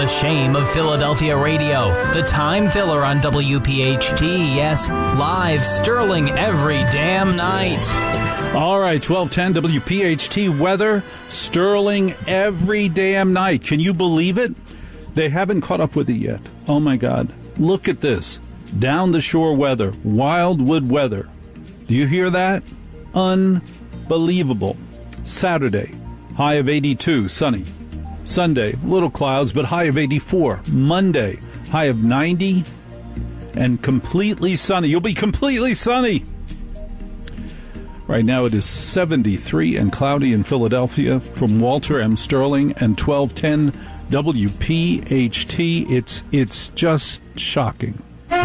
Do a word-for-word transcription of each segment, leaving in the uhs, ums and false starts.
The shame of Philadelphia radio. The time filler on W P H T. Yes, live Sterling every damn night. All right, twelve ten W P H T weather. Sterling every damn night. Can you believe it? They haven't caught up with it yet. Oh, my God. Look at this. Down the shore weather. Wildwood weather. Do you hear that? Unbelievable. Saturday, high of eighty-two, sunny. Sunday, little clouds, but high of eighty-four. Monday, high of ninety and completely sunny. You'll be completely sunny. Right now it is seventy-three and cloudy in Philadelphia. From Walter M. Sterling and twelve ten W P H T. It's it's just shocking.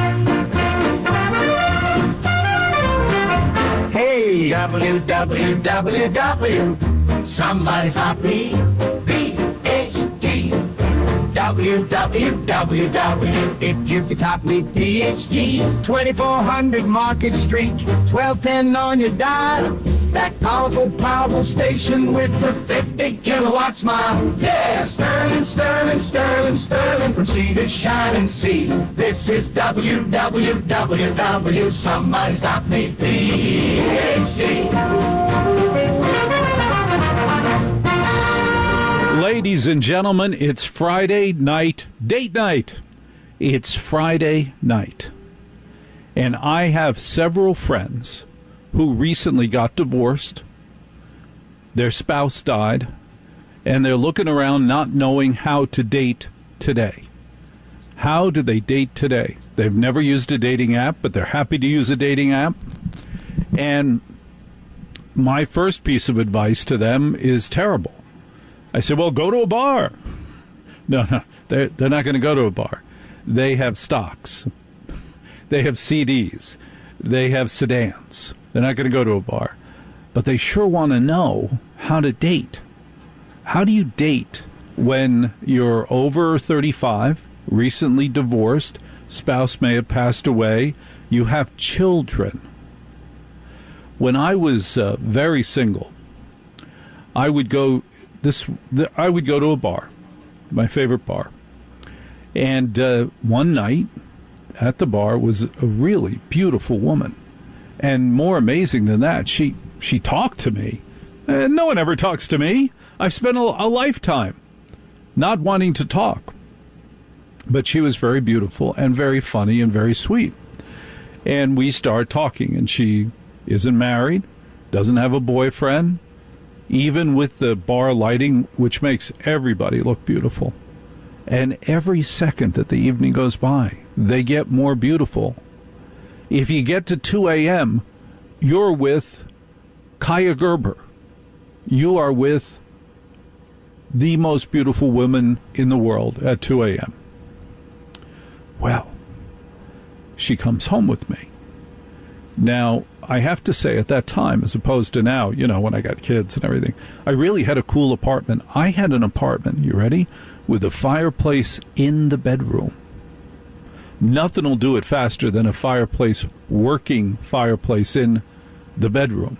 Hey, W W W W, somebody stop me, P H T. W W W W, if you can top me, P H T. twenty-four hundred Market Street, twelve ten on your dial. That powerful, powerful station with the fifty kilowatt smile. Yeah, Sterling, Sterling, Sterling, Sterling, from sea to shining sea. This is W W W W, somebody stop me, P H D. Ladies and gentlemen, it's Friday night, date night. It's Friday night. And I have several friends who recently got divorced. Their spouse died, and they're looking around not knowing how to date today. How do they date today? They've never used a dating app, but they're happy to use a dating app. And my first piece of advice to them is terrible. I said, well, go to a bar. No, no, they're, they're not going to go to a bar. They have stocks. They have C Ds. They have sedans. They're not going to go to a bar. But they sure want to know how to date. How do you date when you're over thirty-five, recently divorced, spouse may have passed away, you have children? When I was uh, very single, I would go this. The, I would go to a bar, my favorite bar, and uh, one night at the bar was a really beautiful woman, and more amazing than that, she she talked to me. Uh, no one ever talks to me. I've spent a, a lifetime not wanting to talk, but she was very beautiful and very funny and very sweet, and we started talking, and she isn't married, doesn't have a boyfriend, even with the bar lighting, which makes everybody look beautiful. And every second that the evening goes by, they get more beautiful. If you get to two a.m., you're with Kaya Gerber. You are with the most beautiful woman in the world at two a.m. Well, she comes home with me. Now, I have to say, at that time, as opposed to now, you know, when I got kids and everything, I really had a cool apartment. I had an apartment, you ready, with a fireplace in the bedroom. Nothing will do it faster than a fireplace, working fireplace in the bedroom.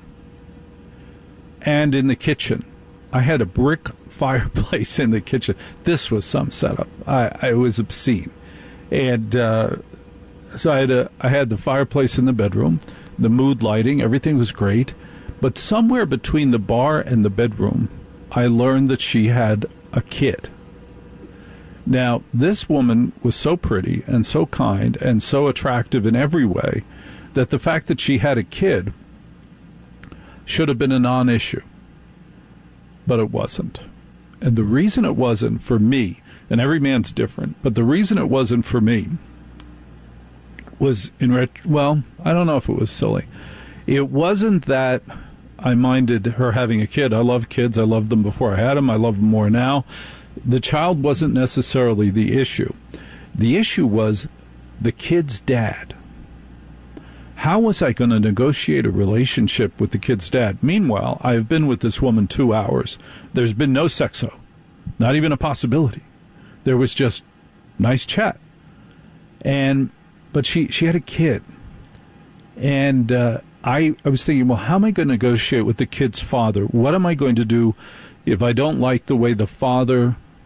And in the kitchen. I had a brick fireplace in the kitchen. This was some setup. I, I was obscene. And uh, so I had, a, I had the fireplace in the bedroom, the mood lighting, everything was great. But somewhere between the bar and the bedroom, I learned that she had a kid. Now, this woman was so pretty and so kind and so attractive in every way that the fact that she had a kid should have been a non-issue. But it wasn't. And the reason it wasn't for me, and every man's different, but the reason it wasn't for me was, in ret- well, I don't know if it was silly. It wasn't that I minded her having a kid. I love kids. I loved them before I had them. I love them more now. The child wasn't necessarily the issue. The issue was the kid's dad. How was I going to negotiate a relationship with the kid's dad? Meanwhile, I have been with this woman two hours. There's been no sexo, not even a possibility. There was just nice chat. And but she, she had a kid. And uh, I, I was thinking, well, how am I going to negotiate with the kid's father? What am I going to do if I don't like the way the father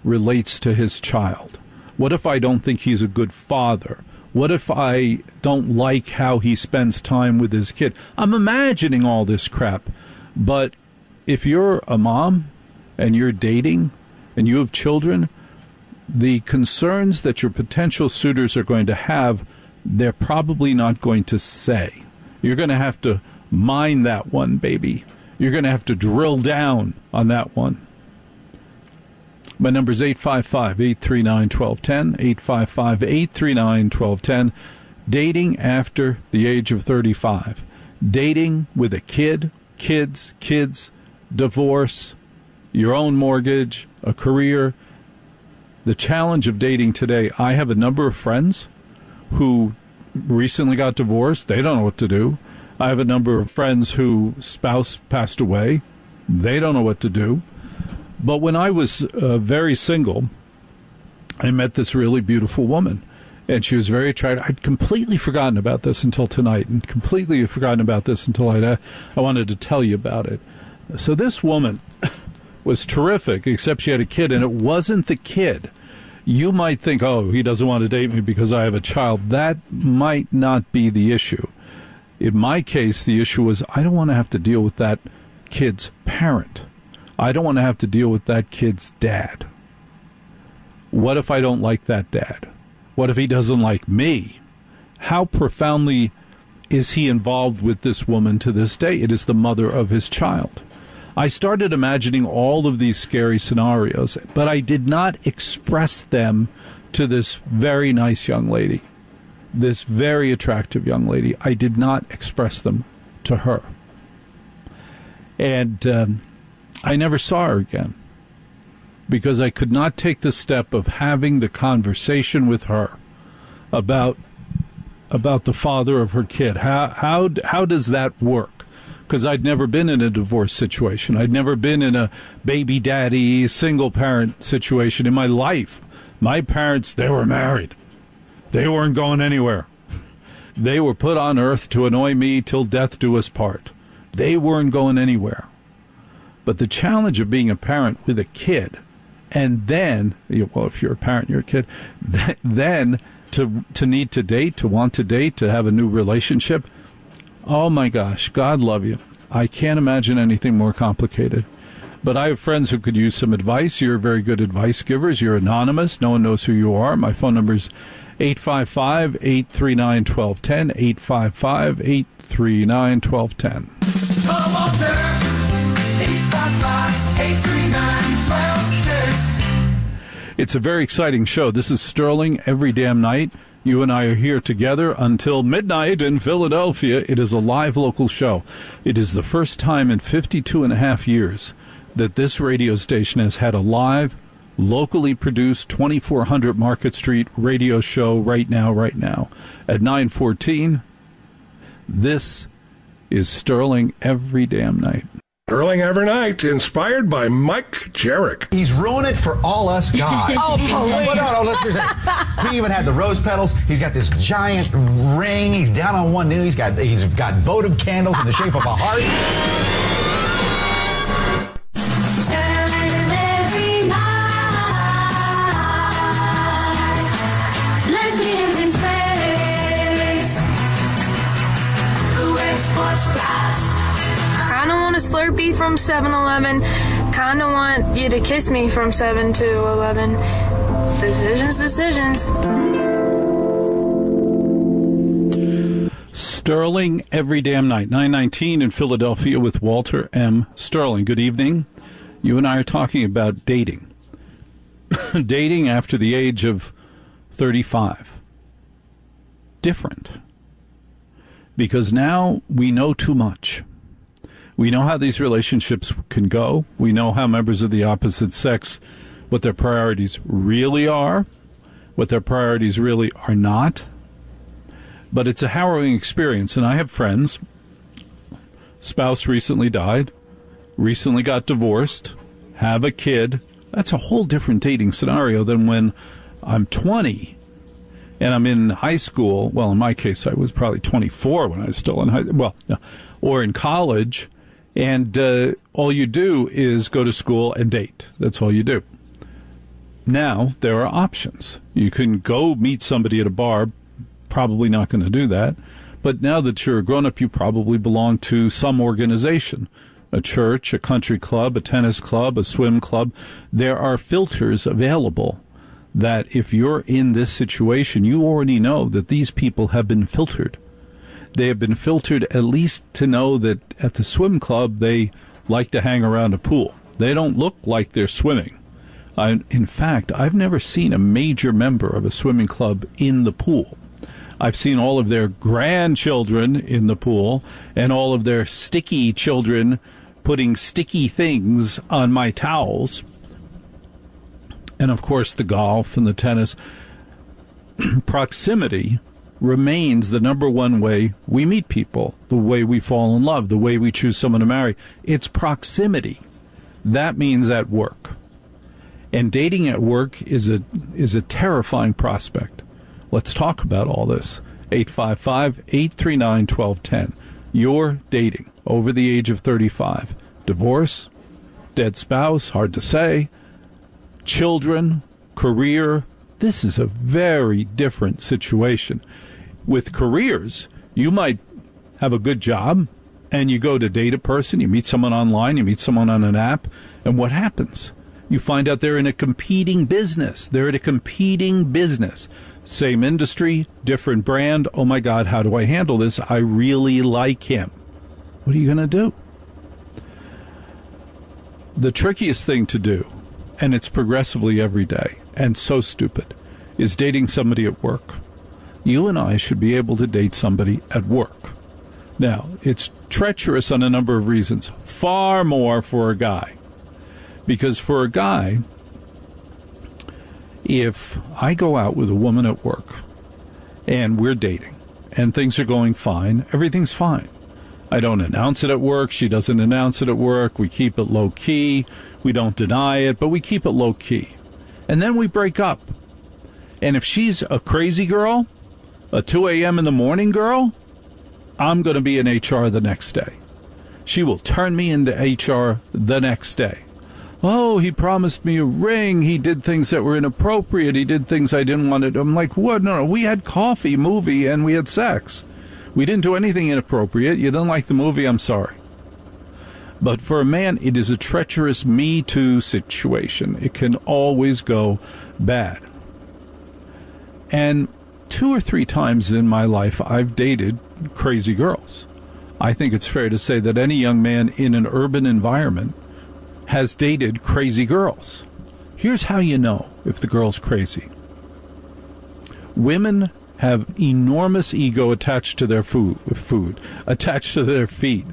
relates to his child? What if I don't think he's a good father? What if I don't like how he spends time with his kid? I'm imagining all this crap. But if you're a mom and you're dating and you have children, the concerns that your potential suitors are going to have, they're probably not going to say. You're going to have to mine that one, baby. You're going to have to drill down on that one. My number is eight five five, eight three nine, one two one zero, eight five five, eight three nine, one two one zero. Dating after the age of thirty-five. Dating with a kid, kids, kids, divorce, your own mortgage, a career. The challenge of dating today, I have a number of friends who recently got divorced. They don't know what to do. I have a number of friends whose spouse passed away. They don't know what to do. But when I was uh, very single, I met this really beautiful woman, and she was very attractive. I'd completely forgotten about this until tonight, and completely forgotten about this until I'd, uh, I wanted to tell you about it. So this woman was terrific, except she had a kid, and it wasn't the kid. You might think, oh, he doesn't want to date me because I have a child. That might not be the issue. In my case, the issue was I don't want to have to deal with that kid's parent. I don't want to have to deal with that kid's dad. What if I don't like that dad? What if he doesn't like me? How profoundly is he involved with this woman to this day? It is the mother of his child. I started imagining all of these scary scenarios, but I did not express them to this very nice young lady, this very attractive young lady. I did not express them to her. And um, I never saw her again because I could not take the step of having the conversation with her about about the father of her kid. How how how does that work? Because I'd never been in a divorce situation. I'd never been in a baby daddy, single parent situation in my life. My parents, they were married. They weren't going anywhere. They were put on earth to annoy me till death do us part. They weren't going anywhere. But the challenge of being a parent with a kid, and then, well, if you're a parent, you're a kid, then to to need to date, to want to date, to have a new relationship, oh my gosh, God love you. I can't imagine anything more complicated. But I have friends who could use some advice. You're very good advice givers. You're anonymous. No one knows who you are. My phone number is eight five five, eight three nine, one two one zero, eight five five, eight three nine, one two one zero. Come on, sir. eight five five, eight three nine, one two one zero. It's a very exciting show. This is Sterling every damn night. You and I are here together until midnight in Philadelphia. It is a live local show. It is the first time in fifty-two and a half years that this radio station has had a live, locally produced twenty-four hundred Market Street radio show right now, right now. At nine fourteen, this is Sterling every damn night. Sterling every night, inspired by Mike Jarek. He's ruined it for all us guys. Oh, please. Well, no, no, let's just say, he even had the rose petals. He's got this giant ring. He's down on one knee. He's got he's got votive candles in the shape of a heart. Sterling every night. Lesbians in space. Who wears sports bras? Kinda want a Slurpee from seven eleven. Kinda want you to kiss me from seven to eleven. Decisions, decisions. Sterling every damn night. nine nineteen in Philadelphia with Walter M. Sterling. Good evening. You and I are talking about dating. Dating after the age of thirty-five. Different. Because now we know too much. We know how these relationships can go. We know how members of the opposite sex, what their priorities really are, what their priorities really are not. But it's a harrowing experience. And I have friends, spouse recently died, recently got divorced, have a kid. That's a whole different dating scenario than when I'm twenty and I'm in high school. Well, in my case, I was probably twenty-four when I was still in high well, no, or in college. And uh, all you do is go to school and date. That's all you do. now there are options. You can go meet somebody at a bar, probably not going to do that. But now that you're a grown-up, you probably belong to some organization, a church, a country club, a tennis club, a swim club. There are filters available that if you're in this situation, you already know that these people have been filtered. They have been filtered at least to know that at the swim club, they like to hang around a pool. They don't look like they're swimming. I, in fact, I've never seen a major member of a swimming club in the pool. I've seen all of their grandchildren in the pool and all of their sticky children putting sticky things on my towels. And, of course, the golf and the tennis. Proximity remains the number one way we meet people, the way we fall in love, the way we choose someone to marry. It's proximity. That means at work. And dating at work is a is a terrifying prospect. Let's talk about all this. eight five five, eight three nine, one two one zero. You're dating over the age of thirty-five. Divorce, dead spouse, hard to say, children, career. This is a very different situation. With careers, you might have a good job, and you go to date a person, you meet someone online, you meet someone on an app, and what happens? You find out they're in a competing business. They're in a competing business. Same industry, different brand. Oh, my God, how do I handle this? I really like him. What are you going to do? The trickiest thing to do, and it's progressively every day, and so stupid, is dating somebody at work. You and I should be able to date somebody at work. Now, it's treacherous on a number of reasons, far more for a guy. Because for a guy, if I go out with a woman at work and we're dating and things are going fine, everything's fine. I don't announce it at work. She doesn't announce it at work. We keep it low key. We don't deny it, but we keep it low key. And then we break up. And if she's a crazy girl, a two a.m. in the morning girl, I'm going to be in H R the next day. She will turn me into H R the next day. Oh, he promised me a ring. He did things that were inappropriate. He did things I didn't want to do. I'm like, what? No, no, we had coffee, movie, and we had sex. We didn't do anything inappropriate. You didn't like the movie? I'm sorry. But for a man, it is a treacherous Me Too situation. It can always go bad. And two or three times in my life, I've dated crazy girls. I think it's fair to say that any young man in an urban environment has dated crazy girls. Here's how you know if the girl's crazy. Women have enormous ego attached to their food, food attached to their feet.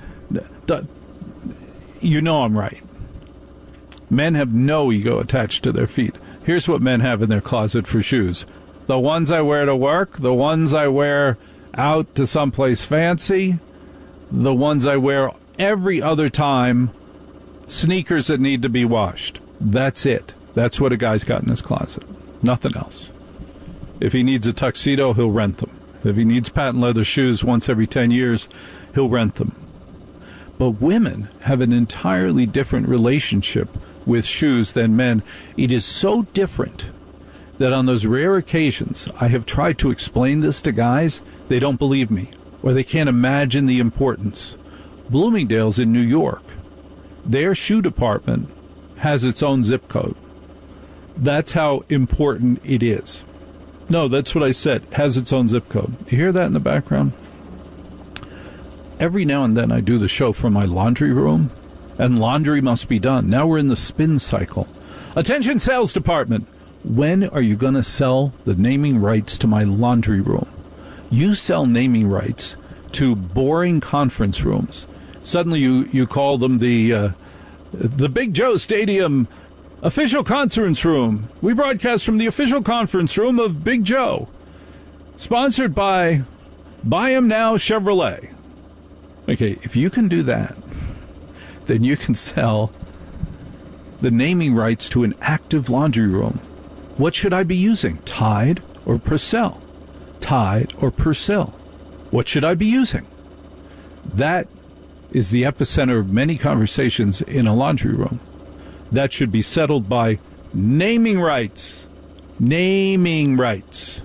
You know I'm right. Men have no ego attached to their feet. Here's what men have in their closet for shoes. The ones I wear to work, the ones I wear out to someplace fancy, the ones I wear every other time, sneakers that need to be washed. That's it. That's what a guy's got in his closet. Nothing else. If he needs a tuxedo, he'll rent them. If he needs patent leather shoes once every ten years, he'll rent them. But women have an entirely different relationship with shoes than men. It is so different that on those rare occasions I have tried to explain this to guys, they don't believe me, or they can't imagine the importance. Bloomingdale's in New York. Their shoe department has its own zip code. That's how important it is. No, that's what I said. Has its own zip code. You hear that in the background? Every now and then I do the show from my laundry room, and laundry must be done. Now we're in the spin cycle. Attention, sales department. When are you going to sell the naming rights to my laundry room? You sell naming rights to boring conference rooms. Suddenly you, you call them the uh, the Big Joe Stadium official conference room. We broadcast from the official conference room of Big Joe. Sponsored by Buy 'em Now Chevrolet. Okay, if you can do that, then you can sell the naming rights to an active laundry room. What should I be using? Tide or Purcell? Tide or Purcell? What should I be using? That is the epicenter of many conversations in a laundry room. That should be settled by Naming rights. Naming rights.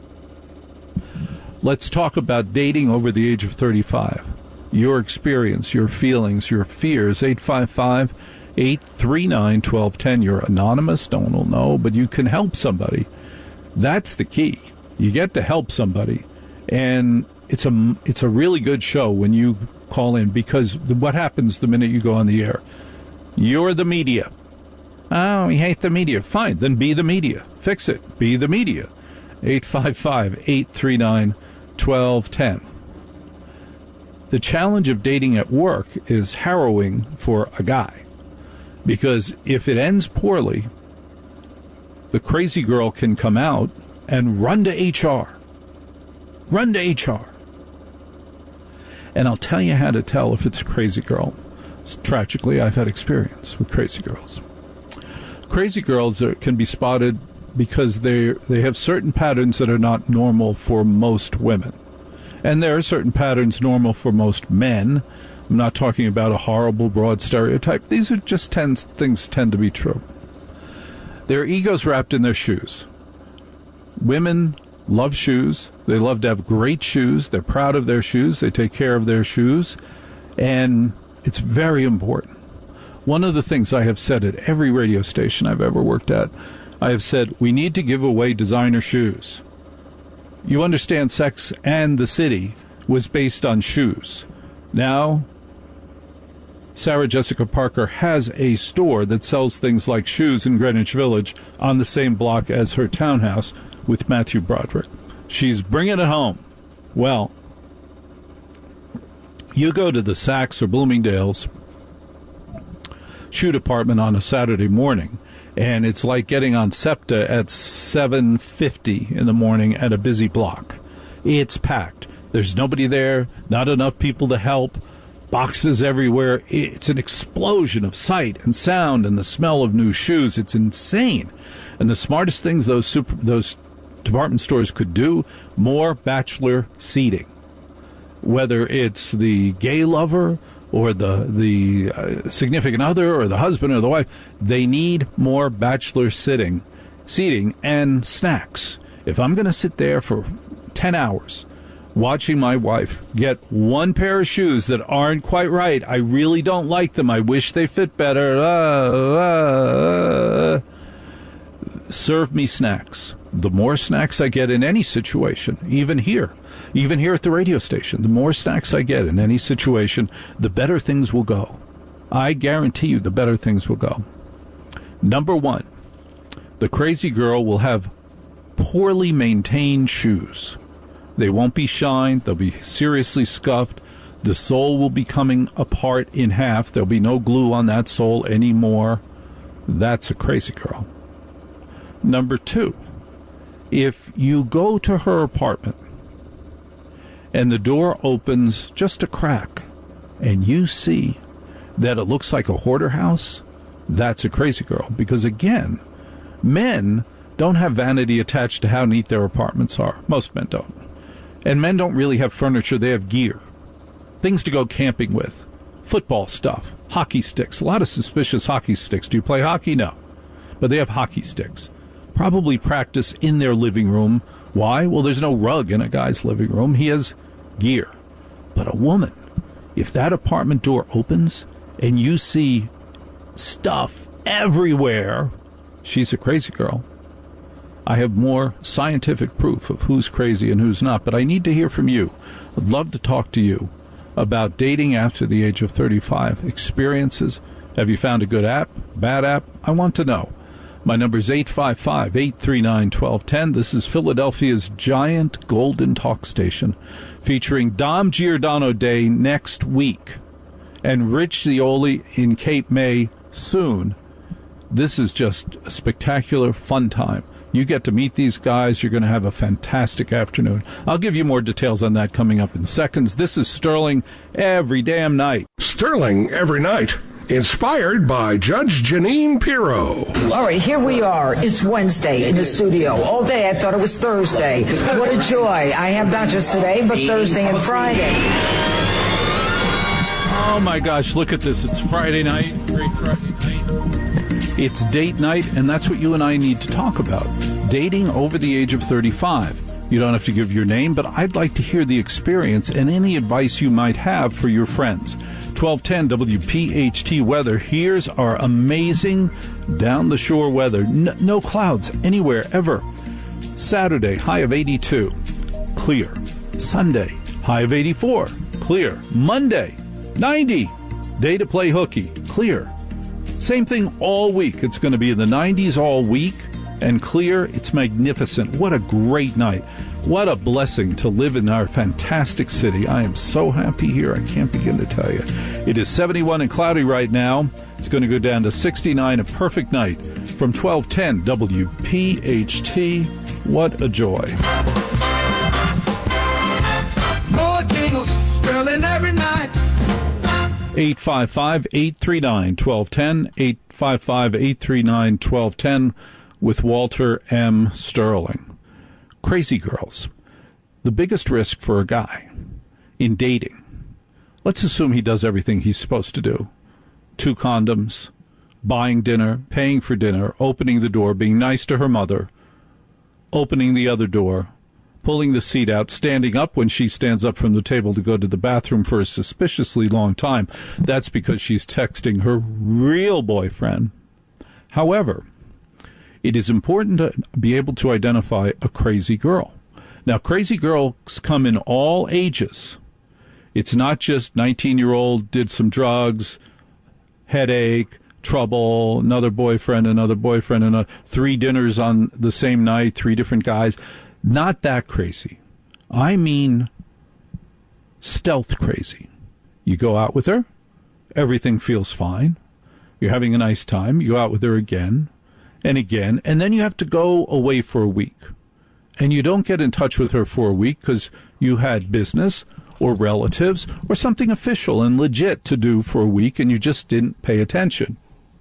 Let's talk about dating over the age of thirty-five. Your experience, your feelings, your fears. eight five five, eight three nine, one two one zero. You're anonymous. No one will know, but you can help somebody. That's the key. You get to help somebody. And it's a, it's a really good show when you call in, because what happens the minute you go on the air? You're the media. Oh, we hate the media. Fine, then be the media. Fix it. Be the media. eight five five, eight three nine, one two one zero. The challenge of dating at work is harrowing for a guy, because if it ends poorly, the crazy girl can come out and run to H R. Run to H R. And I'll tell you how to tell if it's a crazy girl. Tragically, I've had experience with crazy girls. Crazy girls are, can be spotted because they they have certain patterns that are not normal for most women. And there are certain patterns normal for most men. I'm not talking about a horrible, broad stereotype. These are just tend, things tend to be true. Their egos wrapped in their shoes. Women love shoes. They love to have great shoes. They're proud of their shoes. They take care of their shoes. And it's very important. One of the things I have said at every radio station I've ever worked at, I have said, we need to give away designer shoes. You understand, Sex and the City was based on shoes. Now, Sarah Jessica Parker has a store that sells things like shoes in Greenwich Village on the same block as her townhouse with Matthew Broderick. She's bringing it home. Well, you go to the Saks or Bloomingdale's shoe department on a Saturday morning, and it's like getting on SEPTA at seven fifty in the morning at a busy block. It's packed. There's nobody there, not enough people to help, boxes everywhere. It's an explosion of sight and sound and the smell of new shoes. It's insane. And the smartest things those super, those department stores could do, more bachelor seating. Whether it's the gay lover or the the uh, significant other or the husband or the wife, they need more bachelor sitting, seating and snacks. If I'm going to sit there for ten hours watching my wife get one pair of shoes that aren't quite right, I really don't like them, I wish they fit better, uh, uh, uh, serve me snacks. The more snacks I get in any situation, even here, even here at the radio station, the more snacks I get in any situation, the better things will go. I guarantee you the better things will go. Number one, the crazy girl will have poorly maintained shoes. They won't be shined. They'll be seriously scuffed. The sole will be coming apart in half. There'll be no glue on that sole anymore. That's a crazy girl. Number two, if you go to her apartment and the door opens just a crack and you see that it looks like a hoarder house, that's a crazy girl. Because, again, men don't have vanity attached to how neat their apartments are. Most men don't. And men don't really have furniture. They have gear. Things to go camping with. Football stuff. Hockey sticks. A lot of suspicious hockey sticks. Do you play hockey? No. But they have hockey sticks. Probably practice in their living room. Why? Well, there's no rug in a guy's living room. He has gear. But a woman, if that apartment door opens and you see stuff everywhere, she's a crazy girl. I have more scientific proof of who's crazy and who's not, but I need to hear from you. I'd love to talk to you about dating after the age of thirty-five. Experiences. Have you found a good app? Bad app? I want to know. My number is eight five five, eight three nine, one two one zero. This is Philadelphia's giant golden talk station, featuring Dom Giordano Day next week and Rich Zeoli in Cape May soon. This is just a spectacular, fun time. You get to meet these guys. You're going to have a fantastic afternoon. I'll give you more details on that coming up in seconds. This is Sterling every damn night. Sterling every night. Inspired by Judge Janine Pirro. All right, here we are. It's Wednesday in the studio. All day I thought it was Thursday. What a joy. I have not just today, but Thursday and Friday. Oh, my gosh, look at this. It's Friday night. Great Friday night. It's date night, and that's what you and I need to talk about. Dating over the age of thirty-five. You don't have to give your name, but I'd like to hear the experience and any advice you might have for your friends. twelve ten W P H T weather. Here's our amazing down-the-shore weather. No, no clouds anywhere, ever. Saturday, high of eighty-two. Clear. Sunday, high of eighty-four. Clear. Monday, ninety. Day to play hooky. Clear. Same thing all week. It's going to be in the nineties all week and clear. It's magnificent. What a great night. What a blessing to live in our fantastic city. I am so happy here. I can't begin to tell you. It is seventy-one and cloudy right now. It's going to go down to sixty-nine, a perfect night. From twelve ten W P H T, what a joy. More jingles, Sterling every night. eight five five, eight three nine, one two one zero, eight five five, eight three nine, one two one zero with Walter M. Sterling. Crazy girls. The biggest risk for a guy in dating. Let's assume he does everything he's supposed to do. Two condoms, buying dinner, paying for dinner, opening the door, being nice to her mother, opening the other door, pulling the seat out, standing up when she stands up from the table to go to the bathroom for a suspiciously long time. That's because she's texting her real boyfriend. However, it is important to be able to identify a crazy girl. Now, crazy girls come in all ages. It's not just nineteen-year-old, did some drugs, headache, trouble, another boyfriend, another boyfriend, and a, three dinners on the same night, three different guys. Not that crazy. I mean stealth crazy. You go out with her, everything feels fine. You're having a nice time. You go out with her again and again, and then you have to go away for a week. And you don't get in touch with her for a week because you had business or relatives or something official and legit to do for a week, and you just didn't pay attention.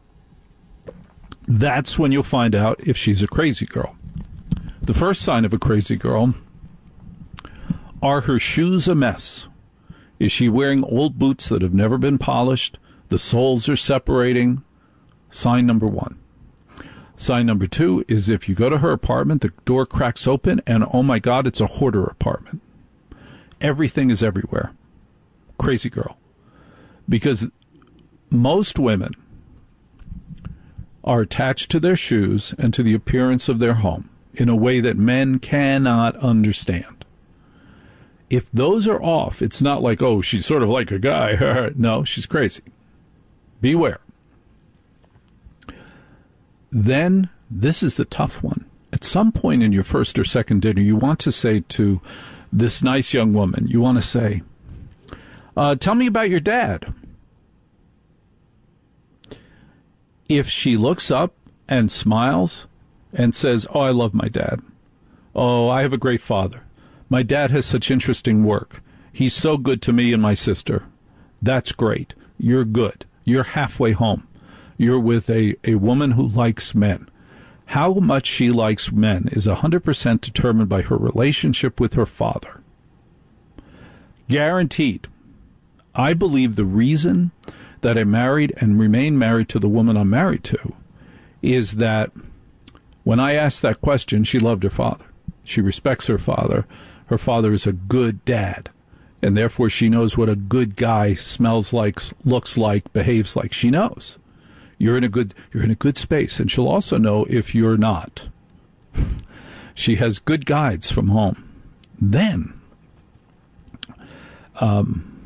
That's when you'll find out if she's a crazy girl. The first sign of a crazy girl, are her shoes a mess? Is she wearing old boots that have never been polished? The soles are separating. Sign number one. Sign number two is if you go to her apartment, the door cracks open, and oh my God, it's a hoarder apartment. Everything is everywhere. Crazy girl. Because most women are attached to their shoes and to the appearance of their home in a way that men cannot understand. If those are off, it's not like, oh, she's sort of like a guy. No, she's crazy. Beware. Then, this is the tough one. At some point in your first or second dinner, you want to say to this nice young woman, you want to say, uh, tell me about your dad. If she looks up and smiles and says, oh, I love my dad. Oh, I have a great father. My dad has such interesting work. He's so good to me and my sister. That's great. You're good. You're halfway home. You're with a, a woman who likes men. How much she likes men is one hundred percent determined by her relationship with her father. Guaranteed. I believe the reason that I married and remain married to the woman I'm married to is that when I asked that question, she loved her father. She respects her father. Her father is a good dad, and therefore she knows what a good guy smells like, looks like, behaves like. She knows. You're in a good you're in a good space, and she'll also know if you're not. She has good guides from home. Then, um,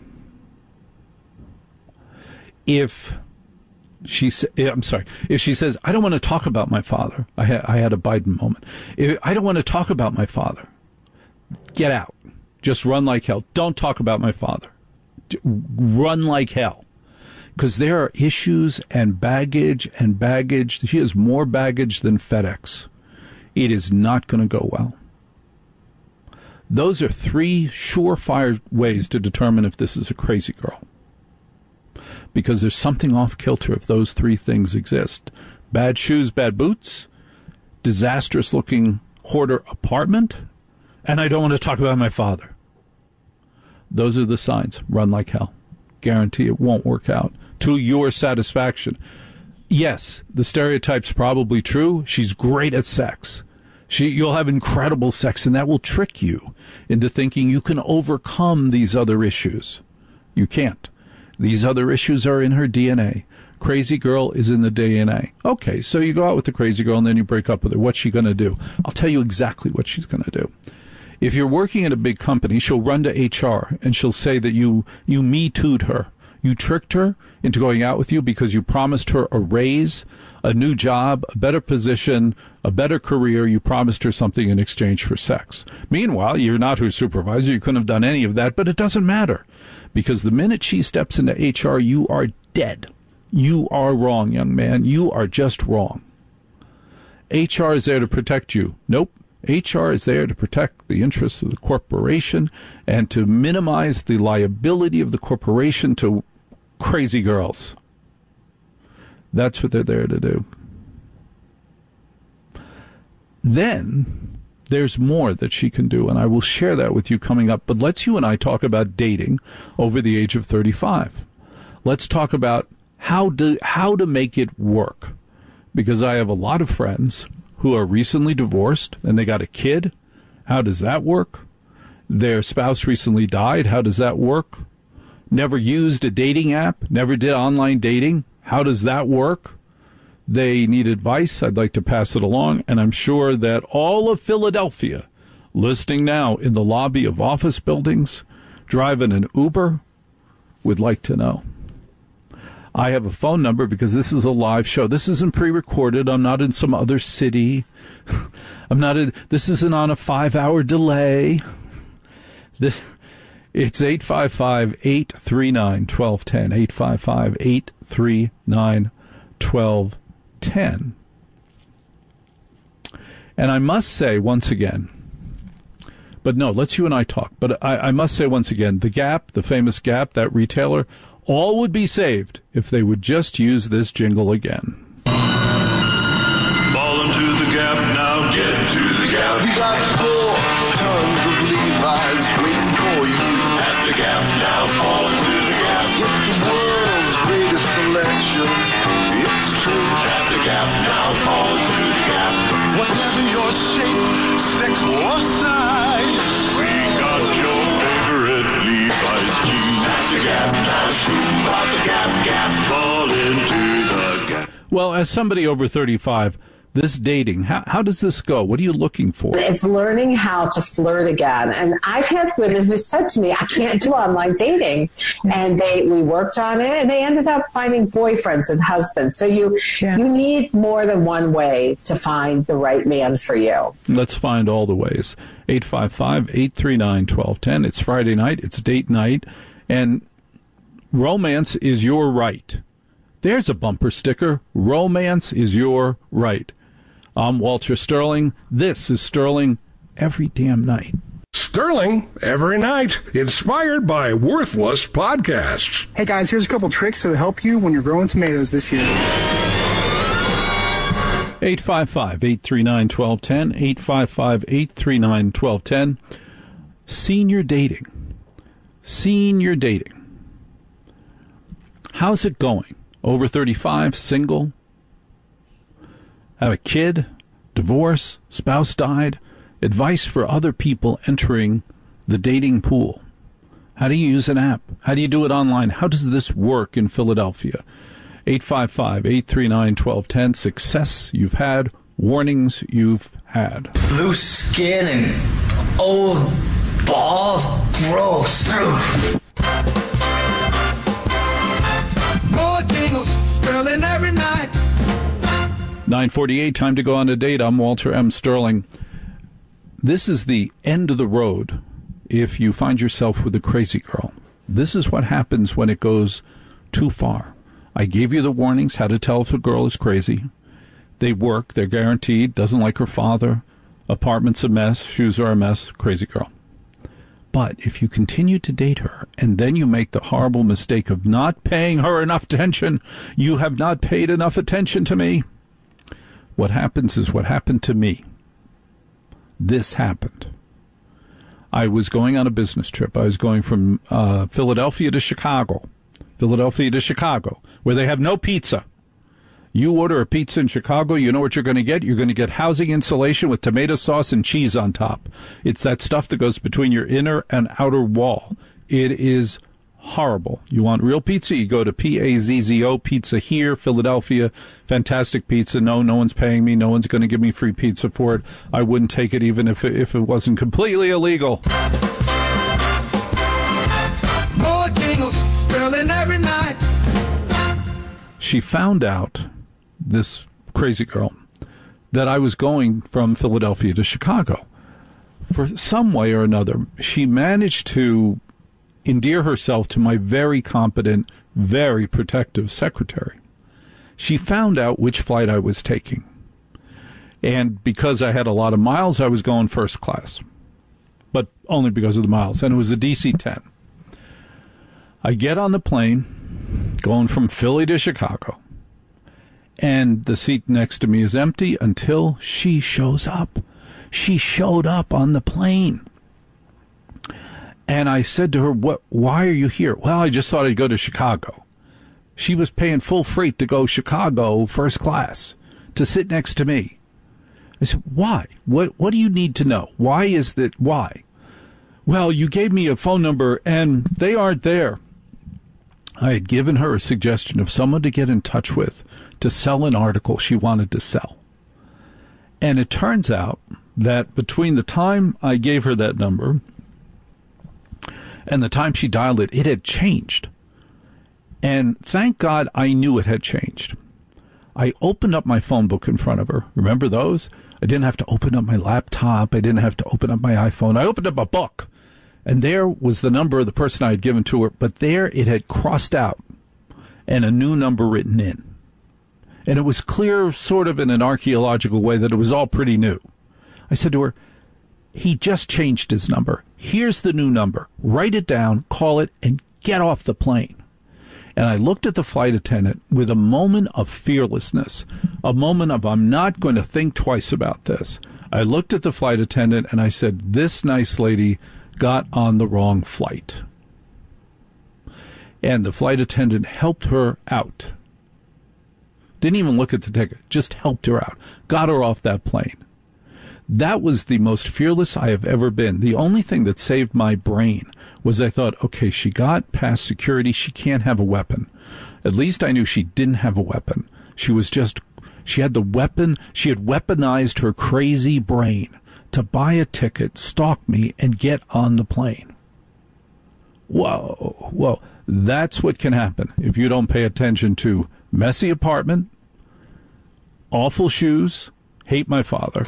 if she sa- I'm sorry, if she says, I don't want to talk about my father. I had I had a Biden moment. If, I don't want to talk about my father. Get out. Just run like hell. Don't talk about my father. Run like hell. Because there are issues and baggage and baggage. She has more baggage than FedEx. It is not going to go well. Those are three surefire ways to determine if this is a crazy girl. Because there's something off kilter if those three things exist. Bad shoes, bad boots, disastrous looking hoarder apartment, and I don't want to talk about my father. Those are the signs. Run like hell. Guarantee it won't work out to your satisfaction. yes, the stereotype's probably true. She's great at sex. She, you'll have incredible sex, and that will trick you into thinking you can overcome these other issues. You can't. These other issues are in her D N A. Crazy girl is in the D N A. Okay, so you go out with the crazy girl, and then you break up with her. What's she going to do? I'll tell you exactly what she's going to do. If you're working at a big company, she'll run to H R, and she'll say that you, you Me Too'd her. You tricked her into going out with you because you promised her a raise, a new job, a better position, a better career. You promised her something in exchange for sex. Meanwhile, you're not her supervisor. You couldn't have done any of that, but it doesn't matter because the minute she steps into H R, you are dead. You are wrong, young man. You are just wrong. H R is there to protect you. Nope. H R is there to protect the interests of the corporation and to minimize the liability of the corporation to crazy girls. That's what they're there to do. Then there's more that she can do, and I will share that with you coming up. But let's you and I talk about dating over the age of thirty-five. Let's talk about how to, how to make it work. Because I have a lot of friends who are recently divorced and they got a kid. How does that work? Their spouse recently died. How does that work? Never used a dating app, never did online dating. How does that work? They need advice. I'd like to pass it along. And I'm sure that all of Philadelphia, listening now in the lobby of office buildings, driving an Uber, would like to know. I have a phone number because this is a live show. This isn't pre-recorded. I'm not in some other city. I'm not in, this isn't on a five-hour delay. The, it's eight five five, eight three nine, one two one zero, eight five five, eight three nine, one two one zero. And I must say once again, but no, let's you and I talk. But I, I must say once again, the Gap, the famous Gap, that retailer, all would be saved if they would just use this jingle again. Fall into the Gap now, get to the Gap. We got four tons of Levi's waiting for you. At the Gap now, fall into the Gap. It's the world's greatest selection. It's true. At the Gap now, fall into the Gap. Whatever your shape, sex, or size, We got your favorite Levi's jeans. At the Gap now, shoot about the Gap, Gap, fall into the Gap. Well, as somebody over thirty-five, this dating, how, how does this go? What are you looking for? It's learning how to flirt again. And I've had women who said to me, I can't do online dating. And they we worked on it, and they ended up finding boyfriends and husbands. So you yeah. you need more than one way to find the right man for you. Let's find all the ways. eight five five, eight three nine, one two one zero. It's Friday night. It's date night. And romance is your right. There's a bumper sticker. Romance is your right. I'm Walter Sterling. This is Sterling Every Damn Night. Sterling Every Night, inspired by Worthless Podcasts. Hey guys, here's a couple tricks that will help you when you're growing tomatoes this year. eight five five, eight three nine, one two one zero, eight five five, eight three nine, one two one zero. Senior dating. Senior dating. How's it going? Over thirty-five, single, have a kid, divorce, spouse died, advice for other people entering the dating pool. How do you use an app? How do you do it online? How does this work in Philadelphia? eight five five, eight three nine, one two one zero. Success you've had, warnings you've had. Loose skin and old balls, gross. more jingles, Sterling every night. nine forty-eight, time to go on a date. I'm Walter M. Sterling. This is the end of the road if you find yourself with a crazy girl. This is what happens when it goes too far. I gave you the warnings, how to tell if a girl is crazy. They work. They're guaranteed. Doesn't like her father. Apartment's a mess. Shoes are a mess. Crazy girl. But if you continue to date her and then you make the horrible mistake of not paying her enough attention, you have not paid enough attention to me. What happens is what happened to me. This happened. I was going on a business trip. I was going from uh, Philadelphia to Chicago. Philadelphia to Chicago, where they have no pizza. You order a pizza in Chicago, you know what you're going to get? You're going to get housing insulation with tomato sauce and cheese on top. It's that stuff that goes between your inner and outer wall. It is horrible. You want real pizza? You go to P A Z Z O Pizza here, Philadelphia. Fantastic pizza. No, no one's paying me. No one's going to give me free pizza for it. I wouldn't take it even if it, if it wasn't completely illegal. More jingles, sterling every night. She found out, this crazy girl, that I was going from Philadelphia to Chicago. For some way or another, she managed to endear herself to my very competent, very protective secretary. She found out which flight I was taking. And because I had a lot of miles, I was going first class. But only because of the miles. And it was a D C ten. I get on the plane, going from Philly to Chicago. And the seat next to me is empty until she shows up. She showed up on the plane. And I said to her, "What? Why are you here?" "Well, I just thought I'd go to Chicago." She was paying full freight to go Chicago first class to sit next to me. I said, "Why? What What do you need to know? Why is that? Why?" "Well, you gave me a phone number and they aren't there." I had given her a suggestion of someone to get in touch with to sell an article she wanted to sell. And it turns out that between the time I gave her that number and the time she dialed it, it had changed. And thank God I knew it had changed. I opened up my phone book in front of her. Remember those? I didn't have to open up my laptop. I didn't have to open up my iPhone. I opened up a book. And there was the number of the person I had given to her, but there it had crossed out and a new number written in. And it was clear, sort of in an archaeological way, that it was all pretty new. I said to her, "He just changed his number. Here's the new number. Write it down, call it, and get off the plane." And I looked at the flight attendant with a moment of fearlessness, a moment of, I'm not going to think twice about this. I looked at the flight attendant and I said, "This nice lady got on the wrong flight." And the flight attendant helped her out. Didn't even look at the ticket, just helped her out, got her off that plane. That was the most fearless I have ever been. The only thing that saved my brain was I thought, okay, she got past security, she can't have a weapon. At least I knew she didn't have a weapon. She was just, she had the weapon, she had weaponized her crazy brain to buy a ticket, stalk me, and get on the plane. Whoa, whoa. That's what can happen if you don't pay attention to messy apartment, awful shoes, hate my father.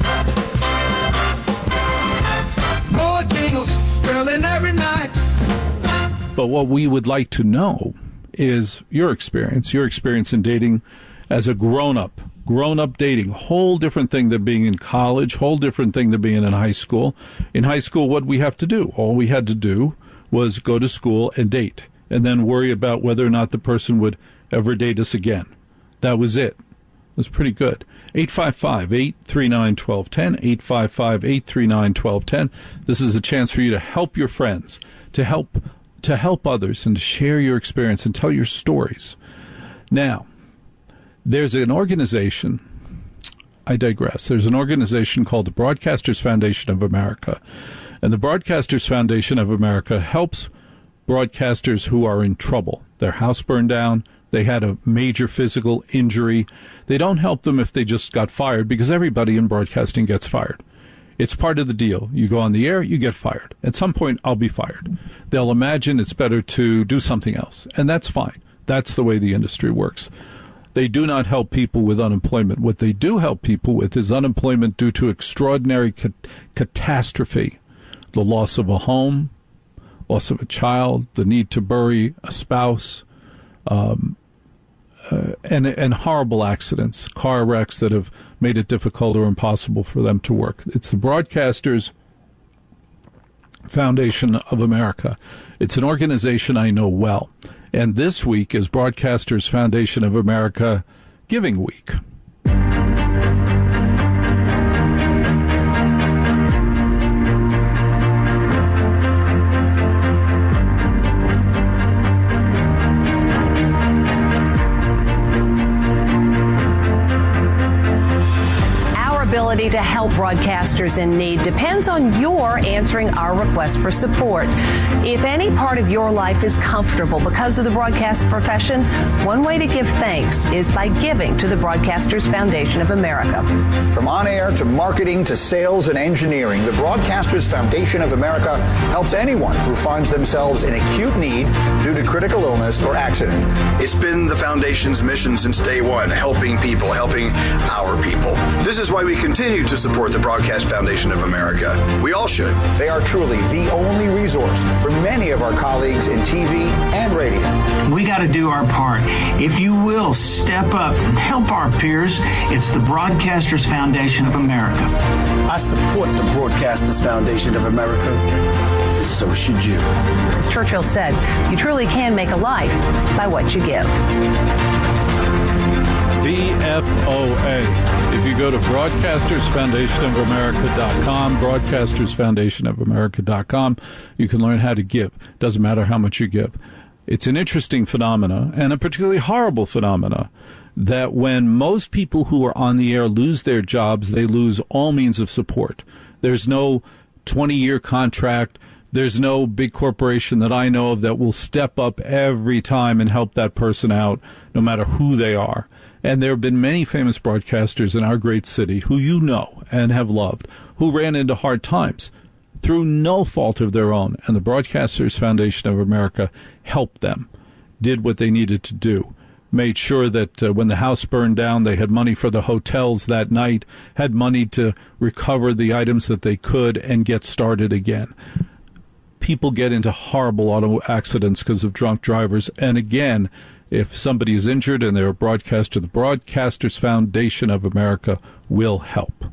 More jingles, sterling every night. But what we would like to know is your experience, your experience in dating as a grown-up. Grown-up dating, whole different thing than being in college, whole different thing than being in high school. In high school, what we have to do? All we had to do was go to school and date, and then worry about whether or not the person would ever date us again. That was it. It was pretty good. eight five five, eight three nine, one two one zero, eight five five, eight three nine, one two one zero. This is a chance for you to help your friends, to help to help others, and to share your experience and tell your stories. Now, there's an organization, I digress, there's an organization called the Broadcasters Foundation of America. And the Broadcasters Foundation of America helps broadcasters who are in trouble. Their house burned down, they had a major physical injury. They don't help them if they just got fired, because everybody in broadcasting gets fired. It's part of the deal. You go on the air, you get fired. At some point, I'll be fired. They'll imagine it's better to do something else, and that's fine. That's the way the industry works. They do not help people with unemployment. What they do help people with is unemployment due to extraordinary ca- catastrophe, the loss of a home, loss of a child, the need to bury a spouse, um, uh, and, and horrible accidents, car wrecks that have made it difficult or impossible for them to work. It's the Broadcasters Foundation of America. It's an organization I know well. And this week is Broadcasters Foundation of America Giving Week. help broadcasters in need depends on your answering our request for support. If any part of your life is comfortable because of the broadcast profession, one way to give thanks is by giving to the Broadcasters Foundation of America. From on-air to marketing to sales and engineering, the Broadcasters Foundation of America helps anyone who finds themselves in acute need due to critical illness or accident. It's been the Foundation's mission since day one, helping people, helping our people. This is why we continue to support the Broadcast Foundation of America. We all should. They are truly the only resource for many of our colleagues in T V and radio. We got to do our part. If you will, step up and help our peers. It's the Broadcasters Foundation of America. I support the Broadcasters Foundation of America. So should you. As Churchill said, you truly can make a life by what you give. B F O A. If you go to broadcasters foundation of america dot com, broadcasters foundation of america dot com, you can learn how to give. Doesn't matter how much you give. It's an interesting phenomena, and a particularly horrible phenomena, that when most people who are on the air lose their jobs, they lose all means of support. There's no twenty-year contract. There's no big corporation that I know of that will step up every time and help that person out, no matter who they are. And there have been many famous broadcasters in our great city who you know and have loved, who ran into hard times through no fault of their own. And the Broadcasters Foundation of America helped them, did what they needed to do, made sure that uh, when the house burned down, they had money for the hotels that night, had money to recover the items that they could and get started again. People get into horrible auto accidents because of drunk drivers. And again, if somebody is injured and they're a broadcaster, the Broadcasters Foundation of America will help.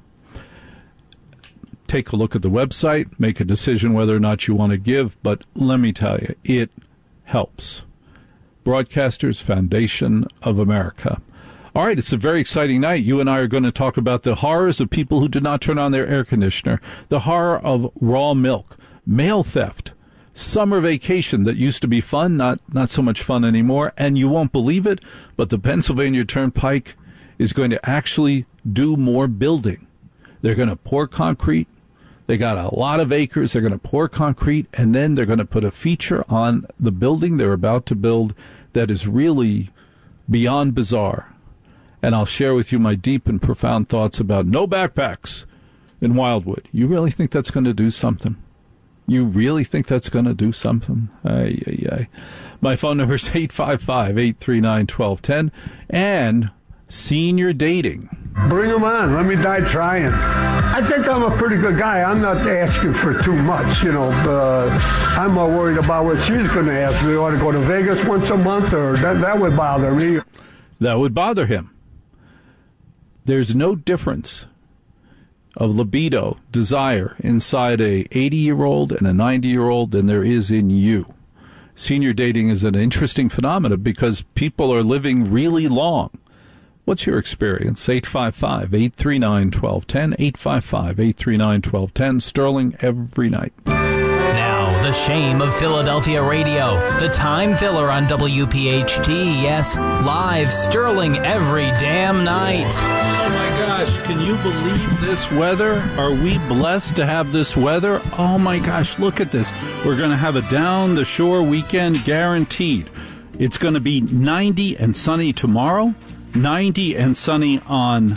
Take a look at the website, make a decision whether or not you want to give, but let me tell you, it helps. Broadcasters Foundation of America. All right, it's a very exciting night. You and I are going to talk about the horrors of people who did not turn on their air conditioner, the horror of raw milk, mail theft, summer vacation that used to be fun, not not so much fun anymore, and you won't believe it, but the Pennsylvania Turnpike is going to actually do more building. They're going to pour concrete. They got a lot of acres. They're going to pour concrete, and then they're going to put a feature on the building they're about to build that is really beyond bizarre. And I'll share with you my deep and profound thoughts about no backpacks in Wildwood. You really think that's going to do something? You really think that's going to do something? Ay, ay, ay. My phone number is eight five five, eight three nine, one two one zero. And senior dating. Bring them on. Let me die trying. I think I'm a pretty good guy. I'm not asking for too much, you know. Uh, I'm more worried about what she's going to ask me. Want to go to Vegas once a month, or that, that would bother me. That would bother him. There's no difference of libido, desire, inside a eighty-year-old and a ninety-year-old than there is in you. Senior dating is an interesting phenomenon because people are living really long. What's your experience? eight five five, eight three nine, one two one zero, eight five five, eight three nine, one two one zero, Sterling every night. Now, the shame of Philadelphia radio, the time filler on W P H T, yes, live Sterling every damn night. Oh my gosh, can you believe this weather? Are we blessed to have this weather? Oh my gosh, look at this. We're going to have a down-the-shore weekend guaranteed. It's going to be ninety and sunny tomorrow, ninety and sunny on,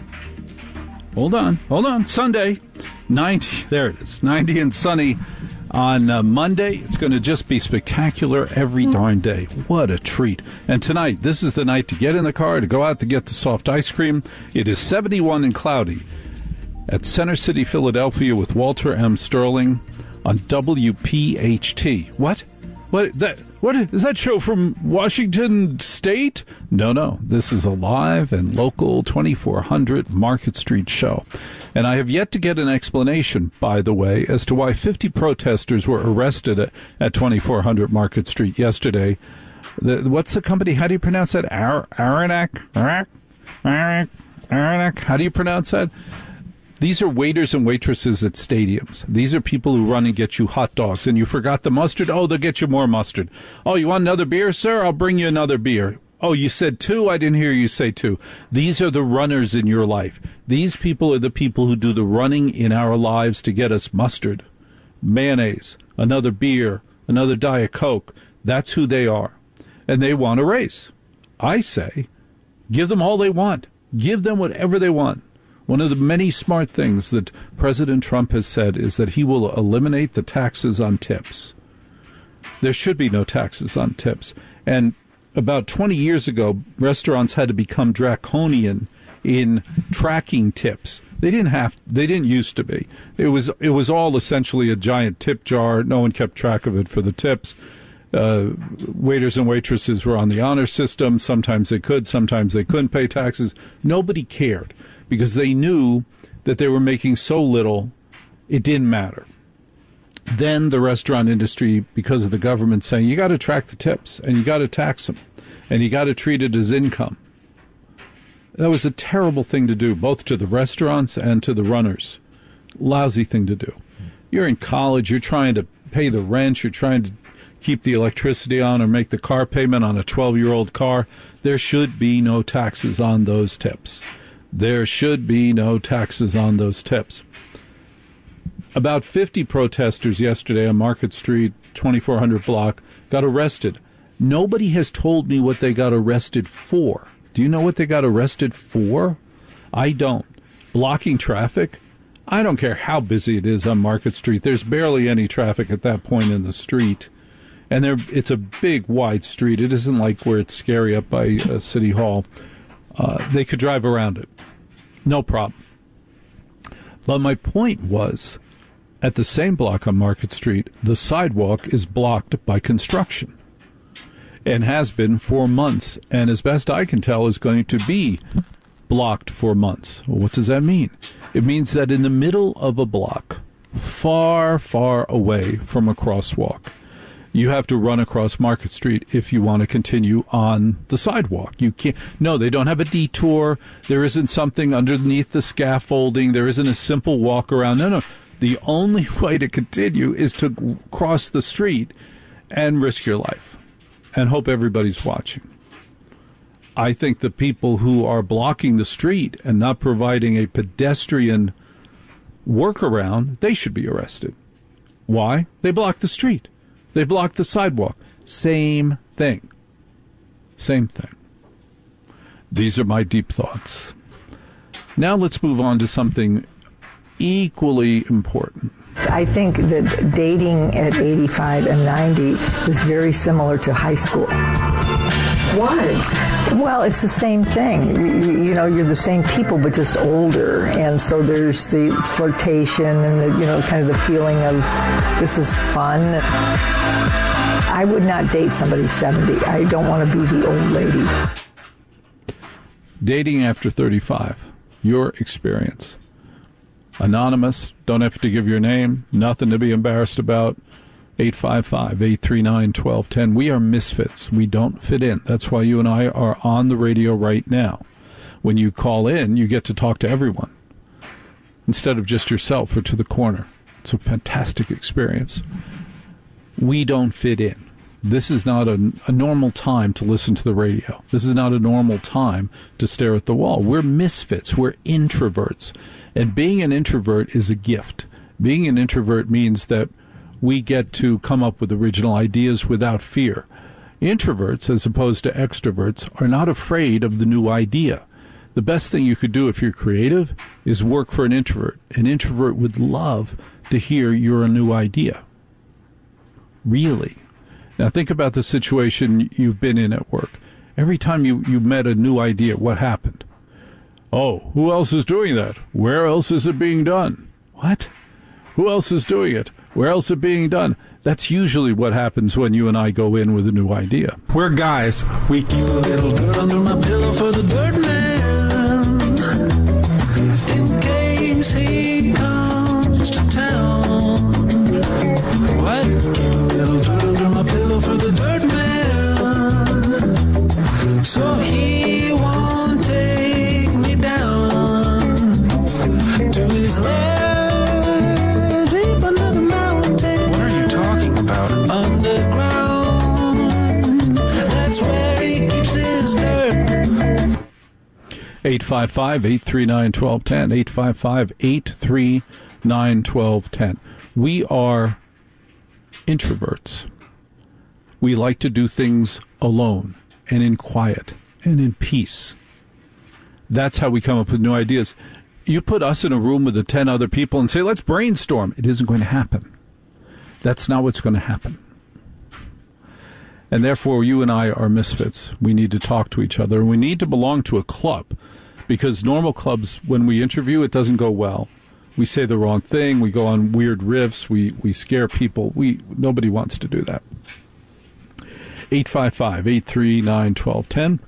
hold on, hold on, Sunday, ninety, there it is, ninety and sunny on uh, Monday. It's going to just be spectacular every darn day. What a treat. And tonight, this is the night to get in the car, to go out to get the soft ice cream. It is seventy-one and cloudy at Center City, Philadelphia with Walter M. Sterling on W P H T. What? What that? What is that show from Washington State? No, no. This is a live and local twenty-four hundred Market Street show. And I have yet to get an explanation, by the way, as to why fifty protesters were arrested at, at twenty-four hundred Market Street yesterday. The, what's the company? How do you pronounce that? Ar- Aranac? Aranac? Aranac? Aranac? How do you pronounce that? These are waiters and waitresses at stadiums. These are people who run and get you hot dogs. And you forgot the mustard? Oh, they'll get you more mustard. Oh, you want another beer, sir? I'll bring you another beer. Oh, you said two? I didn't hear you say two. These are the runners in your life. These people are the people who do the running in our lives to get us mustard, mayonnaise, another beer, another Diet Coke. That's who they are. And they want a raise. I say, give them all they want. Give them whatever they want. One of the many smart things that President Trump has said is that he will eliminate the taxes on tips. There should be no taxes on tips. And about twenty years ago, restaurants had to become draconian in tracking tips. They didn't have, they didn't used to be. It was, it was all essentially a giant tip jar. No one kept track of it for the tips. Uh, waiters and waitresses were on the honor system. Sometimes they could, sometimes they couldn't pay taxes. Nobody cared because they knew that they were making so little, it didn't matter. Then the restaurant industry, because of the government saying, you got to track the tips and you got to tax them and you got to treat it as income. That was a terrible thing to do, both to the restaurants and to the runners. Lousy thing to do. You're in college, you're trying to pay the rent, you're trying to keep the electricity on or make the car payment on a twelve-year-old car. There should be no taxes on those tips. There should be no taxes on those tips. About fifty protesters yesterday on Market Street, twenty-four hundred block, got arrested. Nobody has told me what they got arrested for. Do you know what they got arrested for? I don't. Blocking traffic? I don't care how busy it is on Market Street. There's barely any traffic at that point in the street. And there, it's a big, wide street. It isn't like where it's scary up by uh, City Hall. Uh, they could drive around it. No problem. But my point was, at the same block on Market Street, the sidewalk is blocked by construction and has been for months. And as best I can tell, is going to be blocked for months. Well, what does that mean? It means that in the middle of a block, far, far away from a crosswalk, you have to run across Market Street if you want to continue on the sidewalk. You can't. No, they don't have a detour. There isn't something underneath the scaffolding. There isn't a simple walk around. No, no. The only way to continue is to cross the street and risk your life and hope everybody's watching. I think the people who are blocking the street and not providing a pedestrian workaround, they should be arrested. Why? They block the street. They block the sidewalk. Same thing. Same thing. These are my deep thoughts. Now let's move on to something equally important. I think that dating at eighty-five and ninety is very similar to high school. Why? Well, it's the same thing. You, you know, you're the same people, but just older. And so there's the flirtation and, the, you know, kind of the feeling of this is fun. I would not date somebody seventy. I don't want to be the old lady. Dating after thirty-five, your experience. Anonymous, don't have to give your name, nothing to be embarrassed about. eight five five, eight three nine, one two one zero. We are misfits. We don't fit in. That's why you and I are on the radio right now. When you call in, you get to talk to everyone instead of just yourself or to the corner. It's a fantastic experience. We don't fit in. This is not a, a normal time to listen to the radio. This is not a normal time to stare at the wall. We're misfits. We're introverts. And being an introvert is a gift. Being an introvert means that we get to come up with original ideas without fear. Introverts, as opposed to extroverts, are not afraid of the new idea. The best thing you could do if you're creative is work for an introvert. An introvert would love to hear you're a new idea. Really. Now think about the situation you've been in at work. Every time you, you met a new idea, what happened? Oh, who else is doing that? Where else is it being done? What? Who else is doing it? Where else is it being done? That's usually what happens when you and I go in with a new idea. We're guys. We keep a little dirt under my pillow for the dirt man, in case he comes to town. What? Keep a little dirt under my pillow for the dirt man, so he won't take me down to his lair. Underground, that's where he keeps his eight five five, eight three nine, one two one zero, eight five five, eight three nine, one two one zero. We are introverts. We like to do things alone and in quiet and in peace. That's how we come up with new ideas. You put us in a room with the ten other people and say, let's brainstorm. It isn't going to happen. That's not what's going to happen. And therefore, you and I are misfits. We need to talk to each other. We need to belong to a club, because normal clubs, when we interview, it doesn't go well. We say the wrong thing. We go on weird riffs. We, we scare people. We Nobody wants to do that. eight five five, eight three nine, one two one zero.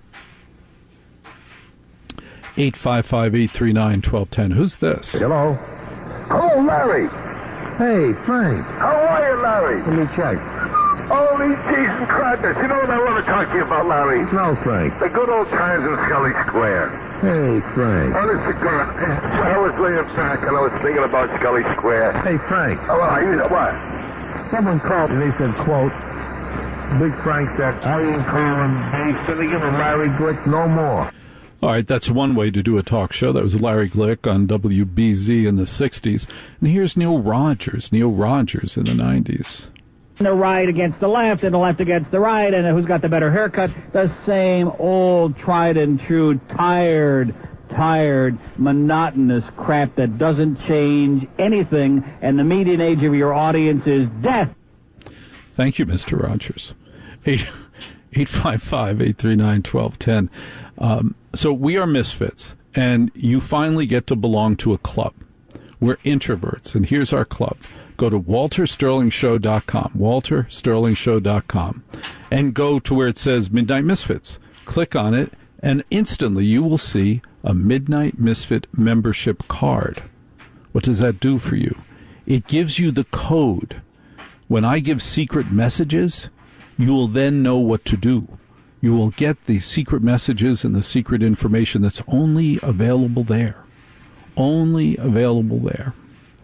eight five five, eight three nine, one two one zero. Who's this? Hello. Hello, Larry. Hey, Frank. How are you, Larry? Let me check. Oh, these cheese and crackers. You know what I want to talk to you about, Larry? No, Frank. The good old times in Scully Square. Hey, Frank. Oh, this is good. I was laying back and I was thinking about Scully Square. Hey, Frank. Oh, well, you know what? Someone called and they said, quote, Big Frank said, I ain't calling Dave Finnegan and Larry Glick no more. All right, that's one way to do a talk show. That was Larry Glick on W B Z in the sixties. And here's Neil Rogers, Neil Rogers in the nineties. The right against the left and the left against the right, and who's got the better haircut? The same old tried and true, tired, tired, monotonous crap that doesn't change anything, and the median age of your audience is death. Thank you, Mister Rogers. eight five five, eight three nine, one two one zero. Um, so we are misfits, and you finally get to belong to a club. We're introverts, and here's our club. Go to walter sterling show dot com, walter sterling show dot com, and go to where it says Midnight Misfits. Click on it, and instantly you will see a Midnight Misfit membership card. What does that do for you? It gives you the code. When I give secret messages, you will then know what to do. You will get the secret messages and the secret information that's only available there. Only available there.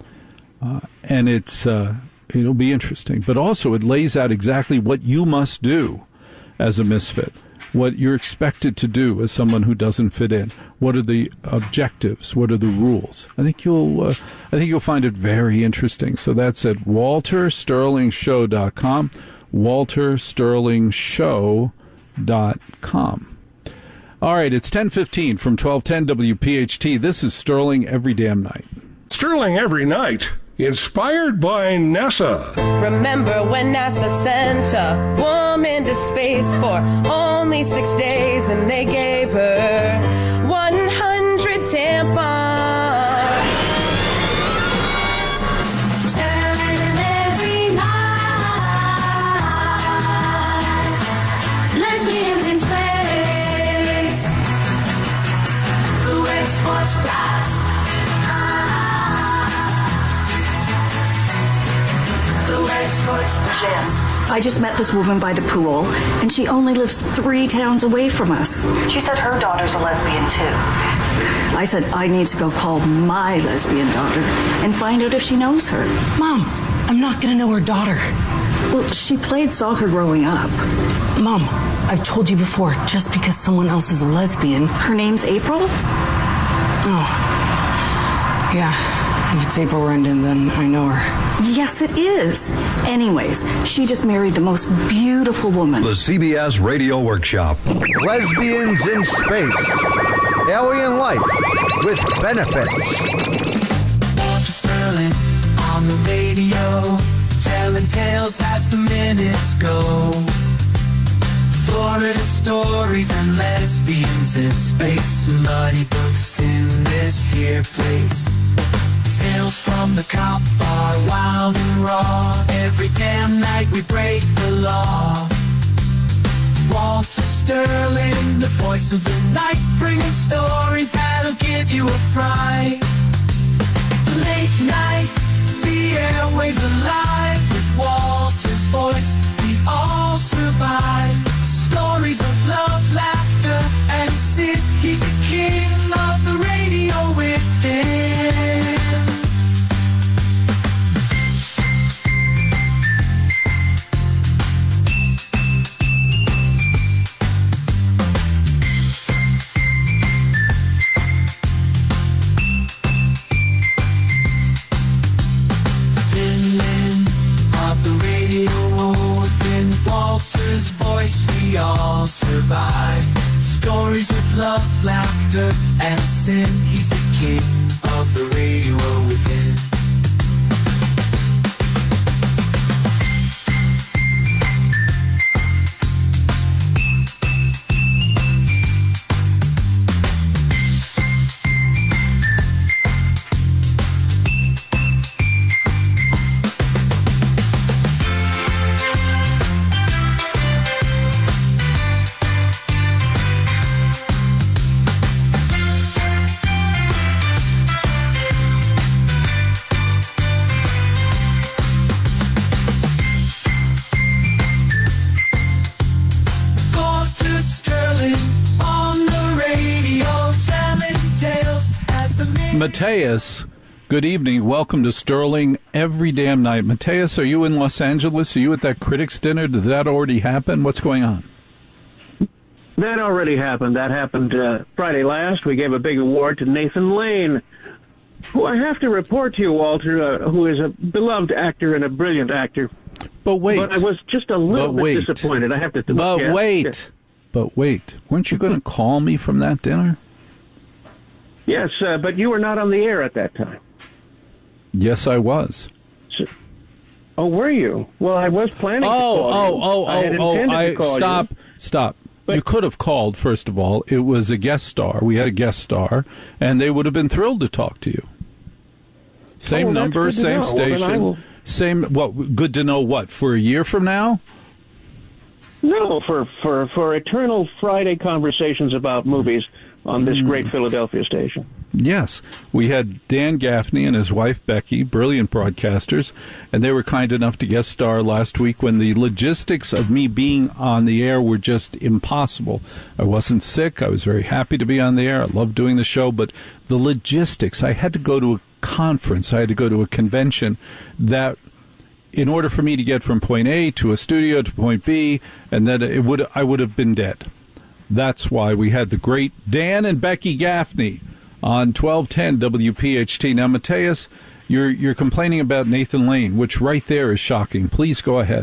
Uh, and it's uh, it'll be interesting. But also it lays out exactly what you must do as a misfit, what you're expected to do as someone who doesn't fit in. What are the objectives? What are the rules? I think you'll uh, I think you'll find it very interesting. So that's at walter sterling show dot com, walter sterling show dot com. All right, it's ten fifteen from twelve ten W P H T. This is Sterling Every Damn Night. Sterling Every Night, inspired by NASA. Remember when NASA sent a woman to space for only six days and they gave her one hundred tampons? Sterling every night. Lesbians in space who wear sports bras. Jess, I just met this woman by the pool, and she only lives three towns away from us. She said her daughter's a lesbian, too. I said I need to go call my lesbian daughter and find out if she knows her. Mom, I'm not going to know her daughter. Well, she played soccer growing up. Mom, I've told you before, just because someone else is a lesbian. Her name's April? Oh. Yeah. If it's April Rendon, then I know her. Yes, it is. Anyways, she just married the most beautiful woman. The C B S Radio Workshop. Lesbians in Space. Alien Life with Benefits. Sterling on the radio, telling tales as the minutes go. Florida stories and lesbians in space. Muddy books in this here place. Tales from the cop bar, wild and raw. Every damn night we break the law. Walter Sterling, the voice of the night, bringing stories that'll give you a fright. Late night, the airwaves alive. With Walter's voice, we all survive. Stories of love, laughter, and sin. He's the king of the radio within. we all survive. Stories of love, laughter, and sin. He's the king of the radio within. Mateus, good evening. Welcome to Sterling every damn night. Mateus, are you in Los Angeles? Are you at that critics dinner? Did that already happen? What's going on? That already happened. That happened uh, Friday last. We gave a big award to Nathan Lane, who I have to report to you, Walter, uh, who is a beloved actor and a brilliant actor. But wait. But I was just a little but bit wait. disappointed. I have to. But yeah, wait. yeah. But wait. Weren't you going to call me from that dinner? Yes, uh, but you were not on the air at that time. Yes, I was. So, oh, were you? Well, I was planning oh, to call oh, you. Oh, I had oh, oh, intended I, to call stop, you. stop. But, you could have called, first of all. It was a guest star. We had a guest star, and they would have been thrilled to talk to you. Same oh, well, number, same know. station, well, will... same, what, good to know what, for a year from now? No, for, for, for eternal Friday conversations about movies on this Mm. great Philadelphia station. Yes. We had Dan Gaffney and his wife Becky, brilliant broadcasters, and they were kind enough to guest star last week when the logistics of me being on the air were just impossible. I wasn't sick. I was very happy to be on the air. I loved doing the show, but the logistics, I had to go to a conference. I had to go to a convention that in order for me to get from point A to a studio to point B, and then it would I would have been dead. That's why we had the great Dan and Becky Gaffney on twelve ten W P H T. Now, Mateus, you're you're complaining about Nathan Lane, which right there is shocking. Please go ahead.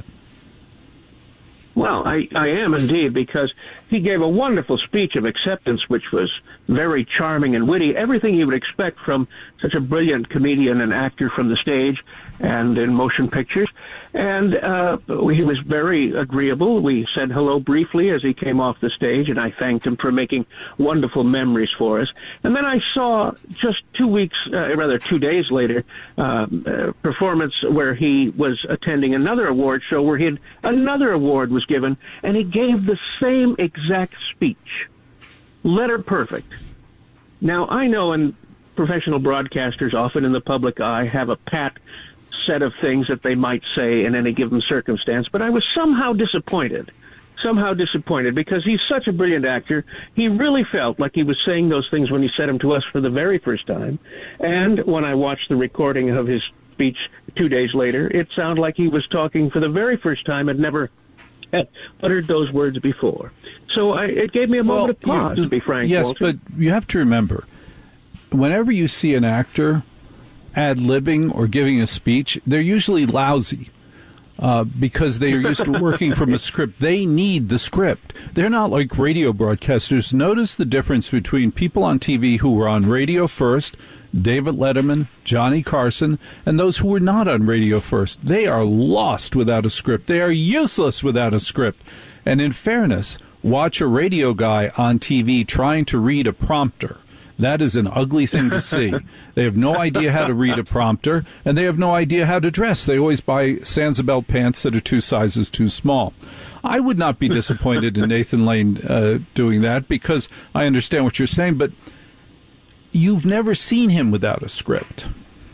Well, I, I am indeed, because he gave a wonderful speech of acceptance, which was very charming and witty, everything you would expect from such a brilliant comedian and actor from the stage and in motion pictures. And uh, he was very agreeable. We said hello briefly as he came off the stage, and I thanked him for making wonderful memories for us. And then I saw just two weeks, uh, rather two days later, uh, a performance where he was attending another award show where he had another award was given, and he gave the same exact speech, letter perfect. Now, I know in professional broadcasters, often in the public eye, have a pat set of things that they might say in any given circumstance, but I was somehow disappointed, somehow disappointed, because he's such a brilliant actor. He really felt like he was saying those things when he said them to us for the very first time, and when I watched the recording of his speech two days later, it sounded like he was talking for the very first time and never had uttered those words before. So I, it gave me a moment well, of pause, you, to be frank, Yes, Walter. but you have to remember, whenever you see an actor ad-libbing or giving a speech, they're usually lousy uh, because they are used to working from a script. They need the script. They're not like radio broadcasters. Notice the difference between people on T V who were on radio first, David Letterman, Johnny Carson, and those who were not on radio first. They are lost without a script. They are useless without a script. And in fairness, watch a radio guy on T V trying to read a prompter. That is an ugly thing to see. They have no idea how to read a prompter, and they have no idea how to dress. They always buy Sansabelt pants that are two sizes too small. I would not be disappointed in Nathan Lane uh, doing that, because I understand what you're saying, but you've never seen him without a script.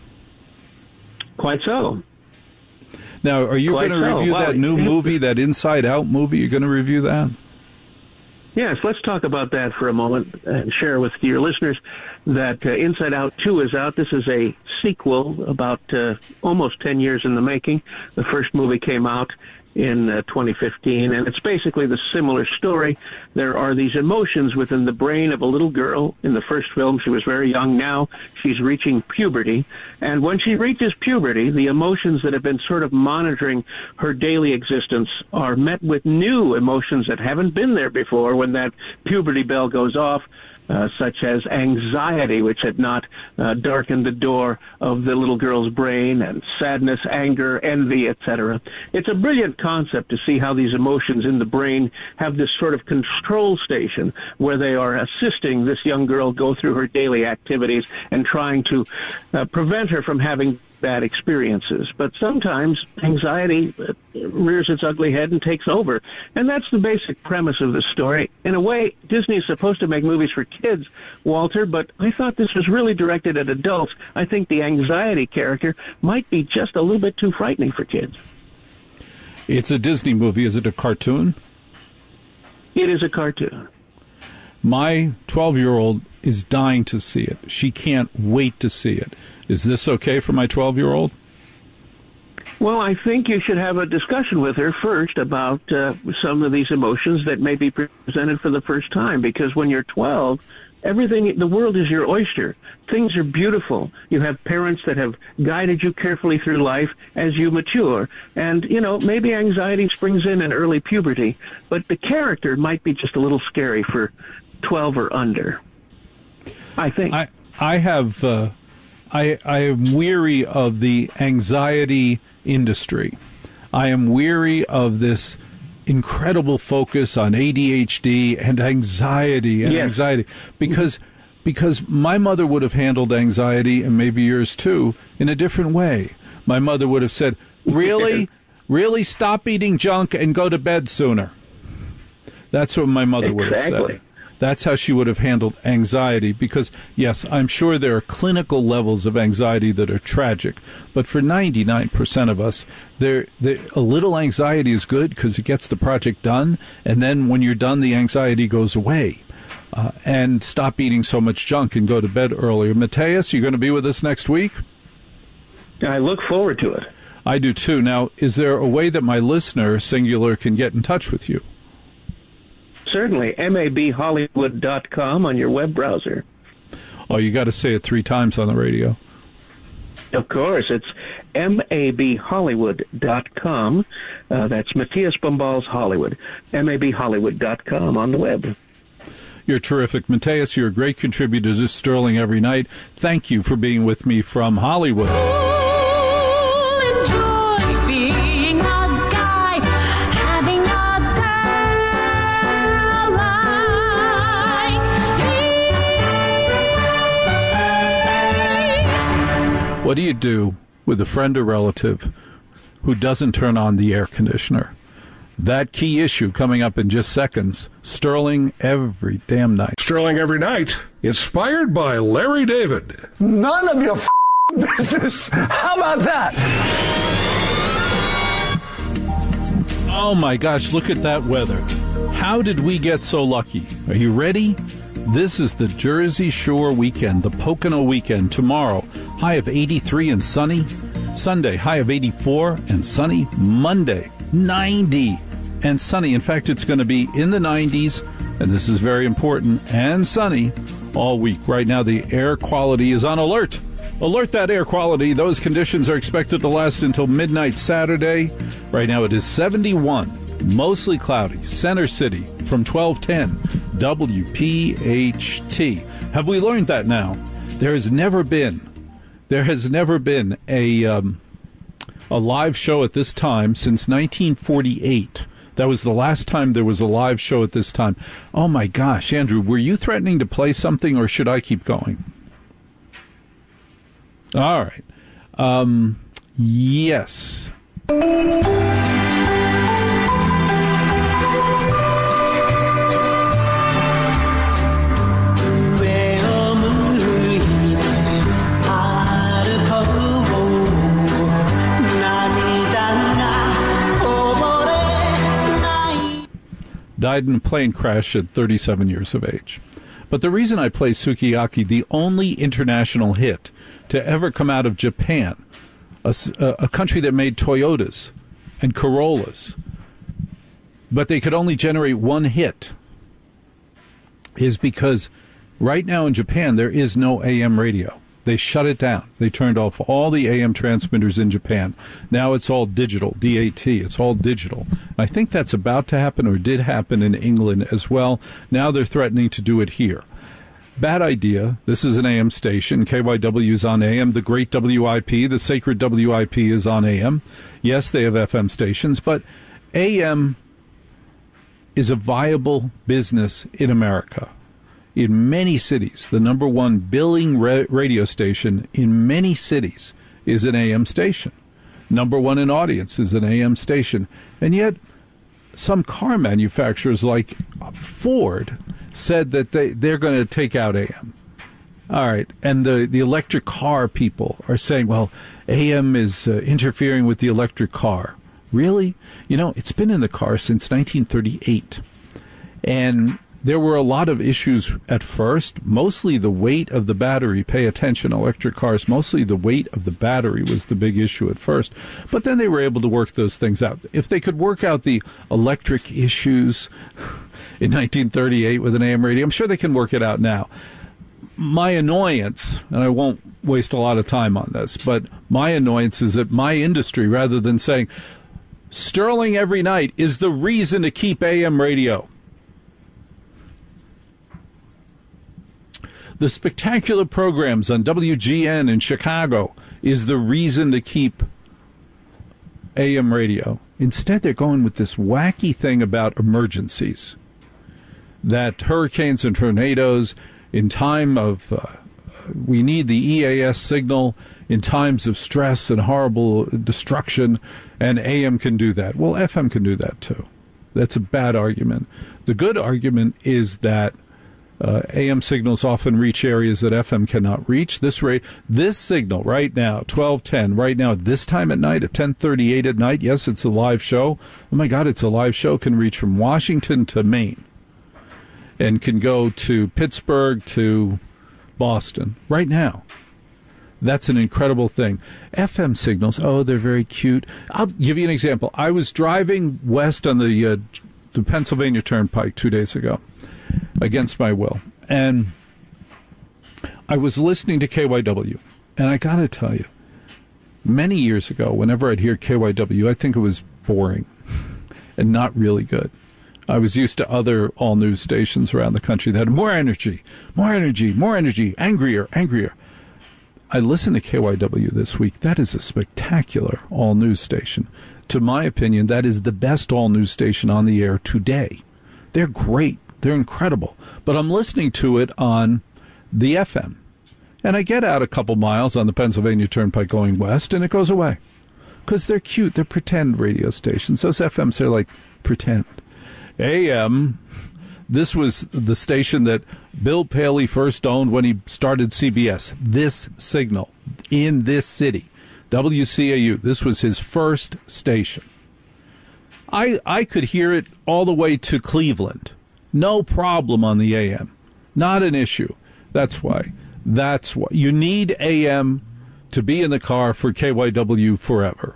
Quite so. Now, are you Quite going to so. review Well, that new movie, that Inside Out movie? You're going to review that? Yes, let's talk about that for a moment and share with your listeners that uh, Inside Out two is out. This is a sequel about uh, almost ten years in the making. The first movie came out in uh, twenty fifteen, and it's basically the similar story. There are these emotions within the brain of a little girl. In the first film, she was very young. Now she's reaching puberty, and when she reaches puberty, the emotions that have been sort of monitoring her daily existence are met with new emotions that haven't been there before when that puberty bell goes off. Uh, such as anxiety, which had not uh, darkened the door of the little girl's brain, and sadness, anger, envy, et cetera. It's a brilliant concept to see how these emotions in the brain have this sort of control station where they are assisting this young girl go through her daily activities and trying to uh, prevent her from having bad experiences. But sometimes anxiety rears its ugly head and takes over. And that's the basic premise of the story. In a way, Disney is supposed to make movies for kids, Walter, but I thought this was really directed at adults. I think the anxiety character might be just a little bit too frightening for kids. It's a Disney movie. Is it a cartoon? It is a cartoon. My twelve-year-old is dying to see it. She can't wait to see it. Is this okay for my twelve-year-old? Well, I think you should have a discussion with her first about uh, some of these emotions that may be presented for the first time, because when you're twelve, everything, the world is your oyster. Things are beautiful. You have parents that have guided you carefully through life as you mature. And, you know, maybe anxiety springs in in early puberty, but the character might be just a little scary for twelve or under, I think. I, I have... Uh... I, I am weary of the anxiety industry. I am weary of this incredible focus on A D H D and anxiety and yes. anxiety because because my mother would have handled anxiety, and maybe yours too, in a different way. My mother would have said, really, really stop eating junk and go to bed sooner. That's what my mother would exactly. have said. That's how she would have handled anxiety because, yes, I'm sure there are clinical levels of anxiety that are tragic. But for ninety-nine percent of us, there, there a little anxiety is good because it gets the project done. And then when you're done, the anxiety goes away. Uh, and stop eating so much junk and go to bed earlier. Matthias, you're going to be with us next week? I look forward to it. I do, too. Now, is there a way that my listener, singular, can get in touch with you? Certainly, M A B Hollywood dot com on your web browser. Oh, you got to say it three times on the radio. Of course, it's M A B Hollywood dot com. Uh, that's Matthias Bombals Hollywood. M A B Hollywood dot com on the web. You're terrific. Matthias, you're a great contributor to Sterling Every Night. Thank you for being with me from Hollywood. Enjoy being a guy, having a girl like me. What do you do with a friend or relative who doesn't turn on the air conditioner? That key issue coming up in just seconds. Sterling Every Damn Night. Sterling Every Night, inspired by Larry David. None of your f- business. How about that? Oh my gosh, look at that weather. How did we get so lucky? Are you ready? This is the Jersey Shore weekend, the Pocono weekend. Tomorrow, high of eighty-three and sunny. Sunday, high of eighty-four and sunny. Monday, ninety and sunny. In fact, it's going to be in the nineties, and this is very important, and sunny all week. Right now, the air quality is on alert. Alert that air quality. Those conditions are expected to last until midnight Saturday. Right now, it is seventy-one, mostly cloudy. Center City from twelve ten W P H T. Have we learned that now? There has never been, there has never been a um, a live show at this time since nineteen forty-eight. That was the last time there was a live show at this time. Oh, my gosh, Andrew, were you threatening to play something, or should I keep going? All right. Um, yes. Died in a plane crash at thirty-seven years of age. But the reason I play Sukiyaki, the only international hit to ever come out of Japan, a, a country that made Toyotas, and Corollas, but they could only generate one hit, is because right now in Japan there is no A M radio. They shut it down. They turned off all the A M transmitters in Japan. Now it's all digital, D A T. It's all digital. I think that's about to happen, or did happen in England as well. Now they're threatening to do it here. Bad idea. This is an A M station. K Y W is on A M. The great W I P, the sacred W I P, is on A M. Yes, they have F M stations, but A M is a viable business in America. In many cities, the number one billing ra- radio station in many cities is an A M station. Number one in audience is an A M station. And yet, some car manufacturers like Ford said that they, they're going to take out A M. All right. And the, the electric car people are saying, well, A M is uh, interfering with the electric car. Really? You know, it's been in the car since nineteen thirty-eight. And there were a lot of issues at first, mostly the weight of the battery. Pay attention, electric cars, mostly the weight of the battery was the big issue at first. But then they were able to work those things out. If they could work out the electric issues in nineteen thirty-eight with an A M radio, I'm sure they can work it out now. My annoyance, and I won't waste a lot of time on this, but my annoyance is that my industry, rather than saying, Sterling every night is the reason to keep A M radio. The spectacular programs on W G N in Chicago is the reason to keep A M radio. Instead, they're going with this wacky thing about emergencies, that hurricanes and tornadoes, in time of, uh, we need the E A S signal in times of stress and horrible destruction, and A M can do that. Well, F M can do that too. That's a bad argument. The good argument is that Uh, A M signals often reach areas that F M cannot reach. This rate, this signal right now, twelve ten, right now at this time at night, at ten thirty-eight at night, yes, it's a live show. Oh, my God, it's a live show. Can reach from Washington to Maine and can go to Pittsburgh to Boston right now. That's an incredible thing. F M signals, oh, they're very cute. I'll give you an example. I was driving west on the, uh, the Pennsylvania Turnpike two days ago, against my will. And I was listening to K Y W. And I got to tell you, many years ago, whenever I'd hear K Y W, I think it was boring and not really good. I was used to other all-news stations around the country that had more energy, more energy, more energy, angrier, angrier. I listened to K Y W this week. That is a spectacular all-news station. To my opinion, that is the best all-news station on the air today. They're great. They're incredible. But I'm listening to it on the F M. And I get out a couple miles on the Pennsylvania Turnpike going west, and it goes away. Because they're cute. They're pretend radio stations. Those F Ms are like pretend. A M, this was the station that Bill Paley first owned when he started C B S. This signal in this city. W C A U. This was his first station. I I could hear it all the way to Cleveland. No problem on the A M. Not an issue. That's why. That's why. You need A M to be in the car for K Y W forever.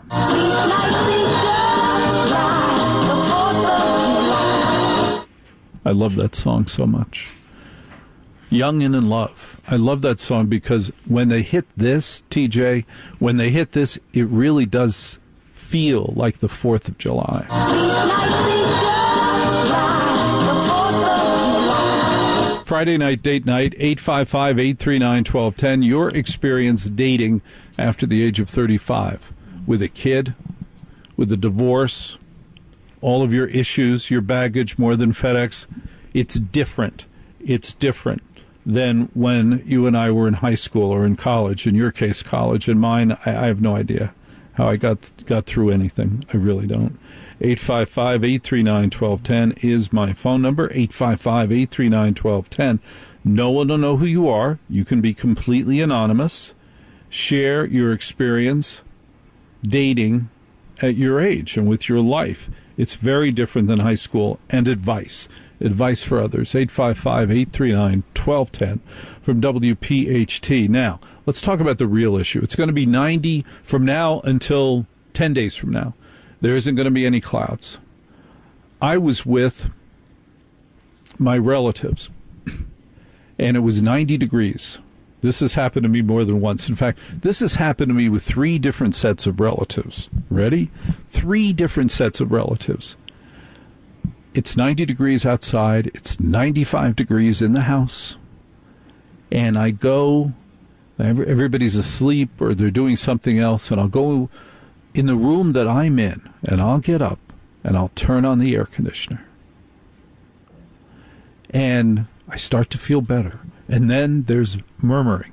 I love that song so much. Young and in Love. I love that song because when they hit this, T J, when they hit this, it really does feel like the fourth of July. Friday night, date night, eight five five, eight three nine, one two one zero. Your experience dating after the age of thirty-five. With a kid, with a divorce, all of your issues, your baggage, more than FedEx. It's different. It's different than when you and I were in high school or in college. In your case, college. In mine, I, I have no idea how I got got through anything. I really don't. eight five five, eight three nine, one two one zero is my phone number, eight five five, eight three nine, one two one zero. No one will know who you are. You can be completely anonymous. Share your experience dating at your age and with your life. It's very different than high school. And advice. Advice for others. eight five five, eight three nine, one two one zero from W P H T. Now, let's talk about the real issue. It's going to be ninety from now until ten days from now. There isn't going to be any clouds. I was with my relatives, and it was ninety degrees. This has happened to me more than once. In fact, this has happened to me with three different sets of relatives. Ready? Three different sets of relatives. It's ninety degrees outside. It's ninety-five degrees in the house. And I go, everybody's asleep or they're doing something else, and I'll go in the room that I'm in, and I'll get up, and I'll turn on the air conditioner. And I start to feel better. And then there's murmuring.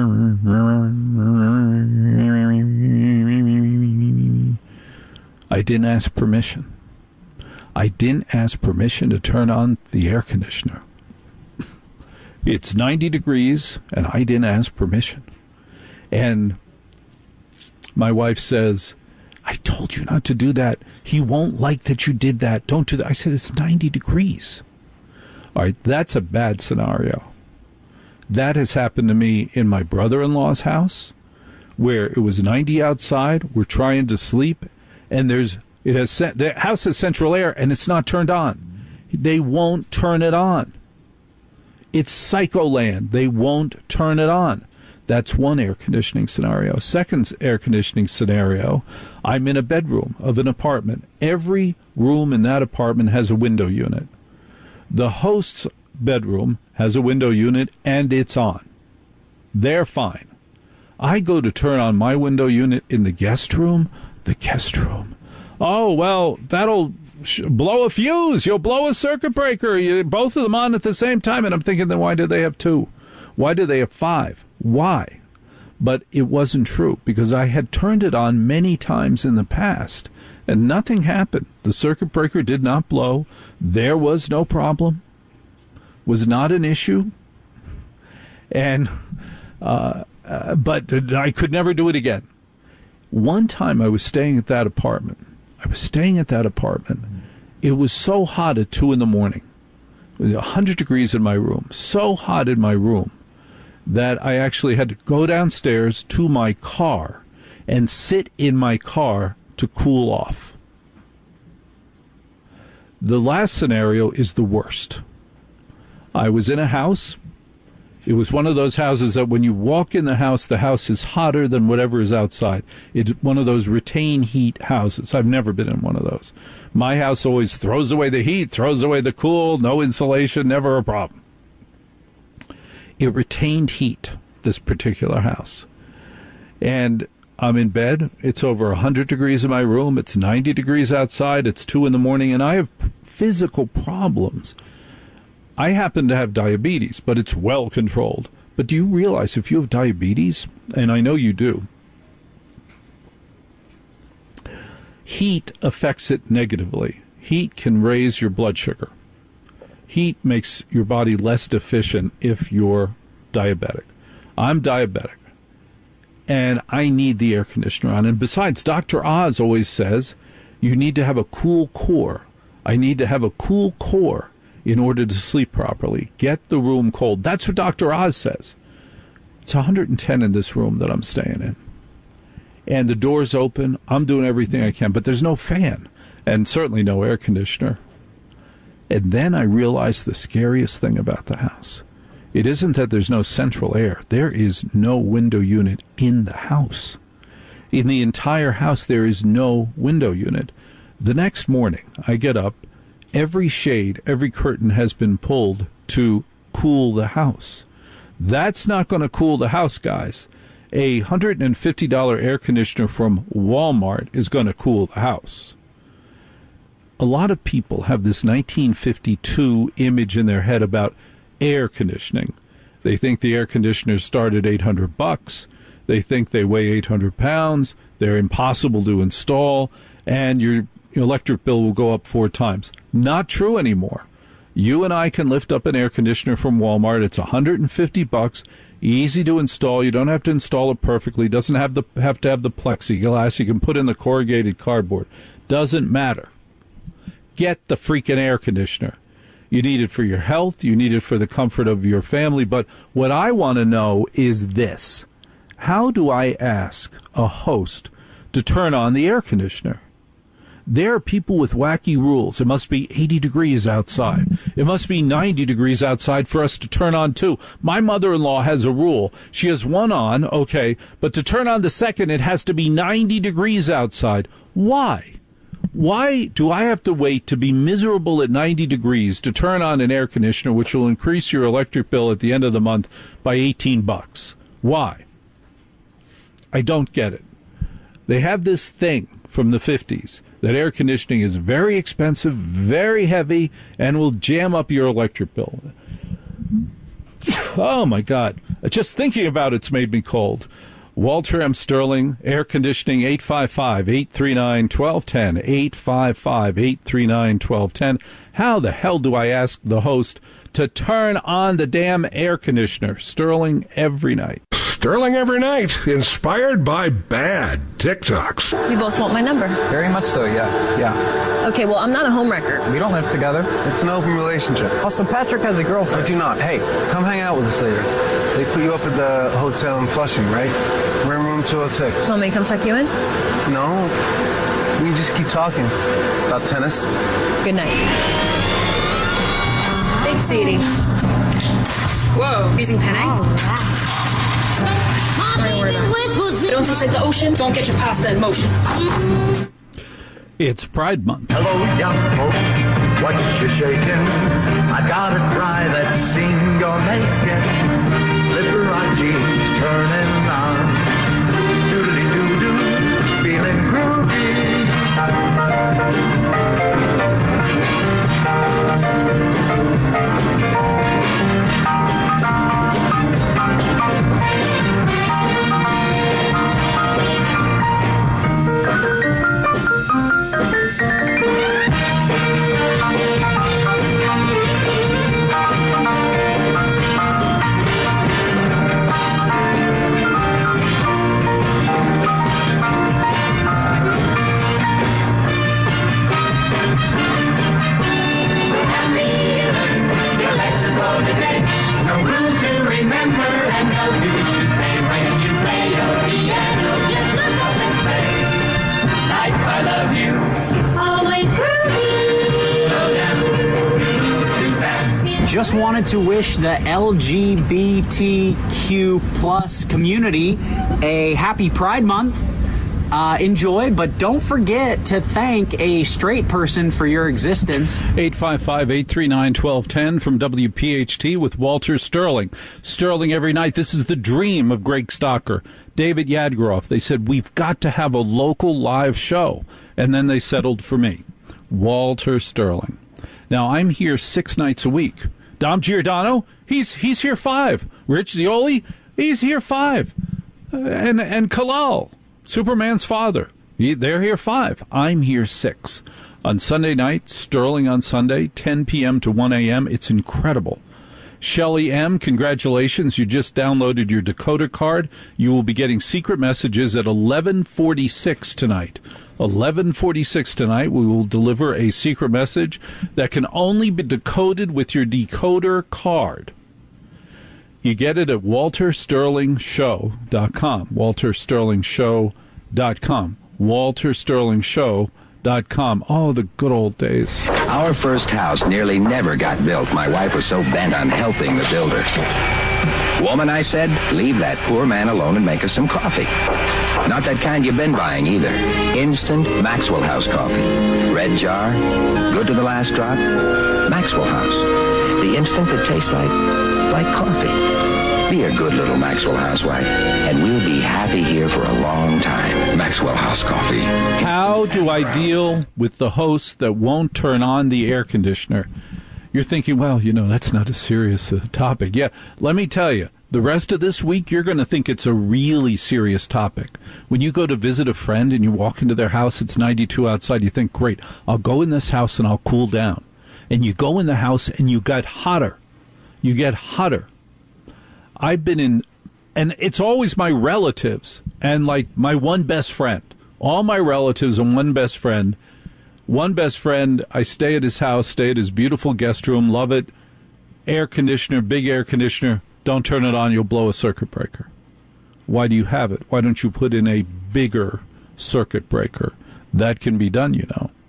I didn't ask permission. I didn't ask permission to turn on the air conditioner. It's ninety degrees, and I didn't ask permission. And my wife says, I told you not to do that. He won't like that you did that. Don't do that. I said, it's ninety degrees. All right, that's a bad scenario. That has happened to me in my brother-in-law's house, where it was ninety outside. We're trying to sleep, and there's it has the house has central air, and it's not turned on. They won't turn it on. It's psycho land. They won't turn it on. That's one air conditioning scenario. Second air conditioning scenario, I'm in a bedroom of an apartment. Every room in that apartment has a window unit. The host's bedroom has a window unit, and it's on. They're fine. I go to turn on my window unit in the guest room. The guest room. Oh, well, that'll sh- blow a fuse. You'll blow a circuit breaker. You, both of them on at the same time. And I'm thinking, then why do they have two? Why do they have five? Why? But it wasn't true, because I had turned it on many times in the past, and nothing happened. The circuit breaker did not blow. There was no problem. Was not an issue. And, uh, uh, but I could never do it again. One time I was staying at that apartment. I was staying at that apartment. It was so hot at two in the morning. It was one hundred degrees in my room. So hot in my room that I actually had to go downstairs to my car and sit in my car to cool off. The last scenario is the worst. I was in a house. It was one of those houses that when you walk in the house, the house is hotter than whatever is outside. It's one of those retain heat houses. I've never been in one of those. My house always throws away the heat, throws away the cool, no insulation, never a problem. It retained heat, this particular house. And I'm in bed. It's over one hundred degrees in my room. It's ninety degrees outside. It's two in the morning, and I have physical problems. I happen to have diabetes, but it's well controlled. But do you realize if you have diabetes, and I know you do, heat affects it negatively. Heat can raise your blood sugar. Heat makes your body less efficient if you're diabetic. I'm diabetic, and I need the air conditioner on. And besides, Doctor Oz always says you need to have a cool core. I need to have a cool core in order to sleep properly. Get the room cold. That's what Doctor Oz says. It's one hundred ten in this room that I'm staying in. And the door's open. I'm doing everything I can, but there's no fan and certainly no air conditioner. And then I realized the scariest thing about the house. It isn't that there's no central air. There is no window unit in the house. In the entire house, there is no window unit. The next morning, I get up. Every shade, every curtain has been pulled to cool the house. That's not going to cool the house, guys. A one hundred fifty dollars air conditioner from Walmart is going to cool the house. A lot of people have this nineteen fifty-two image in their head about air conditioning. They think the air conditioners start at eight hundred bucks. They think they weigh eight hundred pounds. They're impossible to install, and your electric bill will go up four times. Not true anymore. You and I can lift up an air conditioner from Walmart. It's one hundred fifty bucks, easy to install. You don't have to install it perfectly. Doesn't have the have to have the plexiglass. You can put in the corrugated cardboard. Doesn't matter. Get the freaking air conditioner. You need it for your health. You need it for the comfort of your family. But what I want to know is this. How do I ask a host to turn on the air conditioner? There are people with wacky rules. It must be eighty degrees outside. It must be ninety degrees outside for us to turn on two. My mother-in-law has a rule. She has one on, okay, but to turn on the second, it has to be ninety degrees outside. Why? Why do I have to wait to be miserable at ninety degrees to turn on an air conditioner, which will increase your electric bill at the end of the month by eighteen bucks? Why? I don't get it. They have this thing from the fifties that air conditioning is very expensive, very heavy, and will jam up your electric bill. Oh, my God. Just thinking about it's made me cold. Walter M. Sterling, Air Conditioning, eight five five, eight three nine, one two one zero, eight five five, eight three nine, one two one zero. How the hell do I ask the host to turn on the damn air conditioner? Sterling every night. Sterling every night, inspired by bad TikToks. You both want my number? Very much so, yeah. Yeah. Okay, well, I'm not a homewrecker. We don't live together. It's an open relationship. Also, Patrick has a girlfriend. I do not. Hey, come hang out with us later. They put you up at the hotel in Flushing, right? We're in room two oh six. Want me to come tuck you in? No. We just keep talking about tennis. Good night. Thanks, sweetie. Whoa, using penne? Oh, wow. It don't taste like the ocean. Don't get your pasta in motion. It's Pride Month. Hello, young folk. What you shaking? I gotta try that scene you're making. Liberace's turning on. Doodly doo doo, feeling groovy. No rules to remember and no dues to pay when you play your piano. Just look up and say, life, I love you. Always groovy. Slow down. Too fast. Just wanted to wish the L G B T Q plus community a happy Pride Month. Uh, enjoy, but don't forget to thank a straight person for your existence. eight five five, eight three nine, one two one zero from W P H T with Walter Sterling. Sterling every night. This is the dream of Greg Stocker. David Yadgroff. They said, we've got to have a local live show. And then they settled for me. Walter Sterling. Now, I'm here six nights a week. Dom Giordano, he's he's here five. Rich Zioli, he's here five. Uh, and, and Kalal, Superman's father, he, they're here five. I'm here six. On Sunday night, Sterling on Sunday, ten p.m. to one a.m. It's incredible. Shelley M., congratulations. You just downloaded your decoder card. You will be getting secret messages at eleven forty-six tonight. eleven forty-six tonight, we will deliver a secret message that can only be decoded with your decoder card. You get it at walter sterling show dot com. walter sterling show dot com. walter sterling show dot com. Oh, the good old days. Our first house nearly never got built. My wife was so bent on helping the builder. Woman, I said, leave that poor man alone and make us some coffee. Not that kind you've been buying either. Instant Maxwell House coffee. Red jar, good to the last drop. Maxwell House. The instant that tastes like, like coffee. Be a good little Maxwell housewife, and we'll be happy here for a long time. Maxwell House Coffee. How do I deal with the host that won't turn on the air conditioner? You're thinking, well, you know, that's not a serious uh, topic. Yeah, let me tell you, the rest of this week, you're going to think it's a really serious topic. When you go to visit a friend and you walk into their house, it's ninety-two outside, you think, great, I'll go in this house and I'll cool down. And you go in the house and you get hotter. You get hotter. I've been in, and it's always my relatives and like my one best friend. All my relatives and one best friend. One best friend, I stay at his house, stay at his beautiful guest room, love it. Air conditioner, big air conditioner. Don't turn it on, you'll blow a circuit breaker. Why do you have it? Why don't you put in a bigger circuit breaker? That can be done, you know.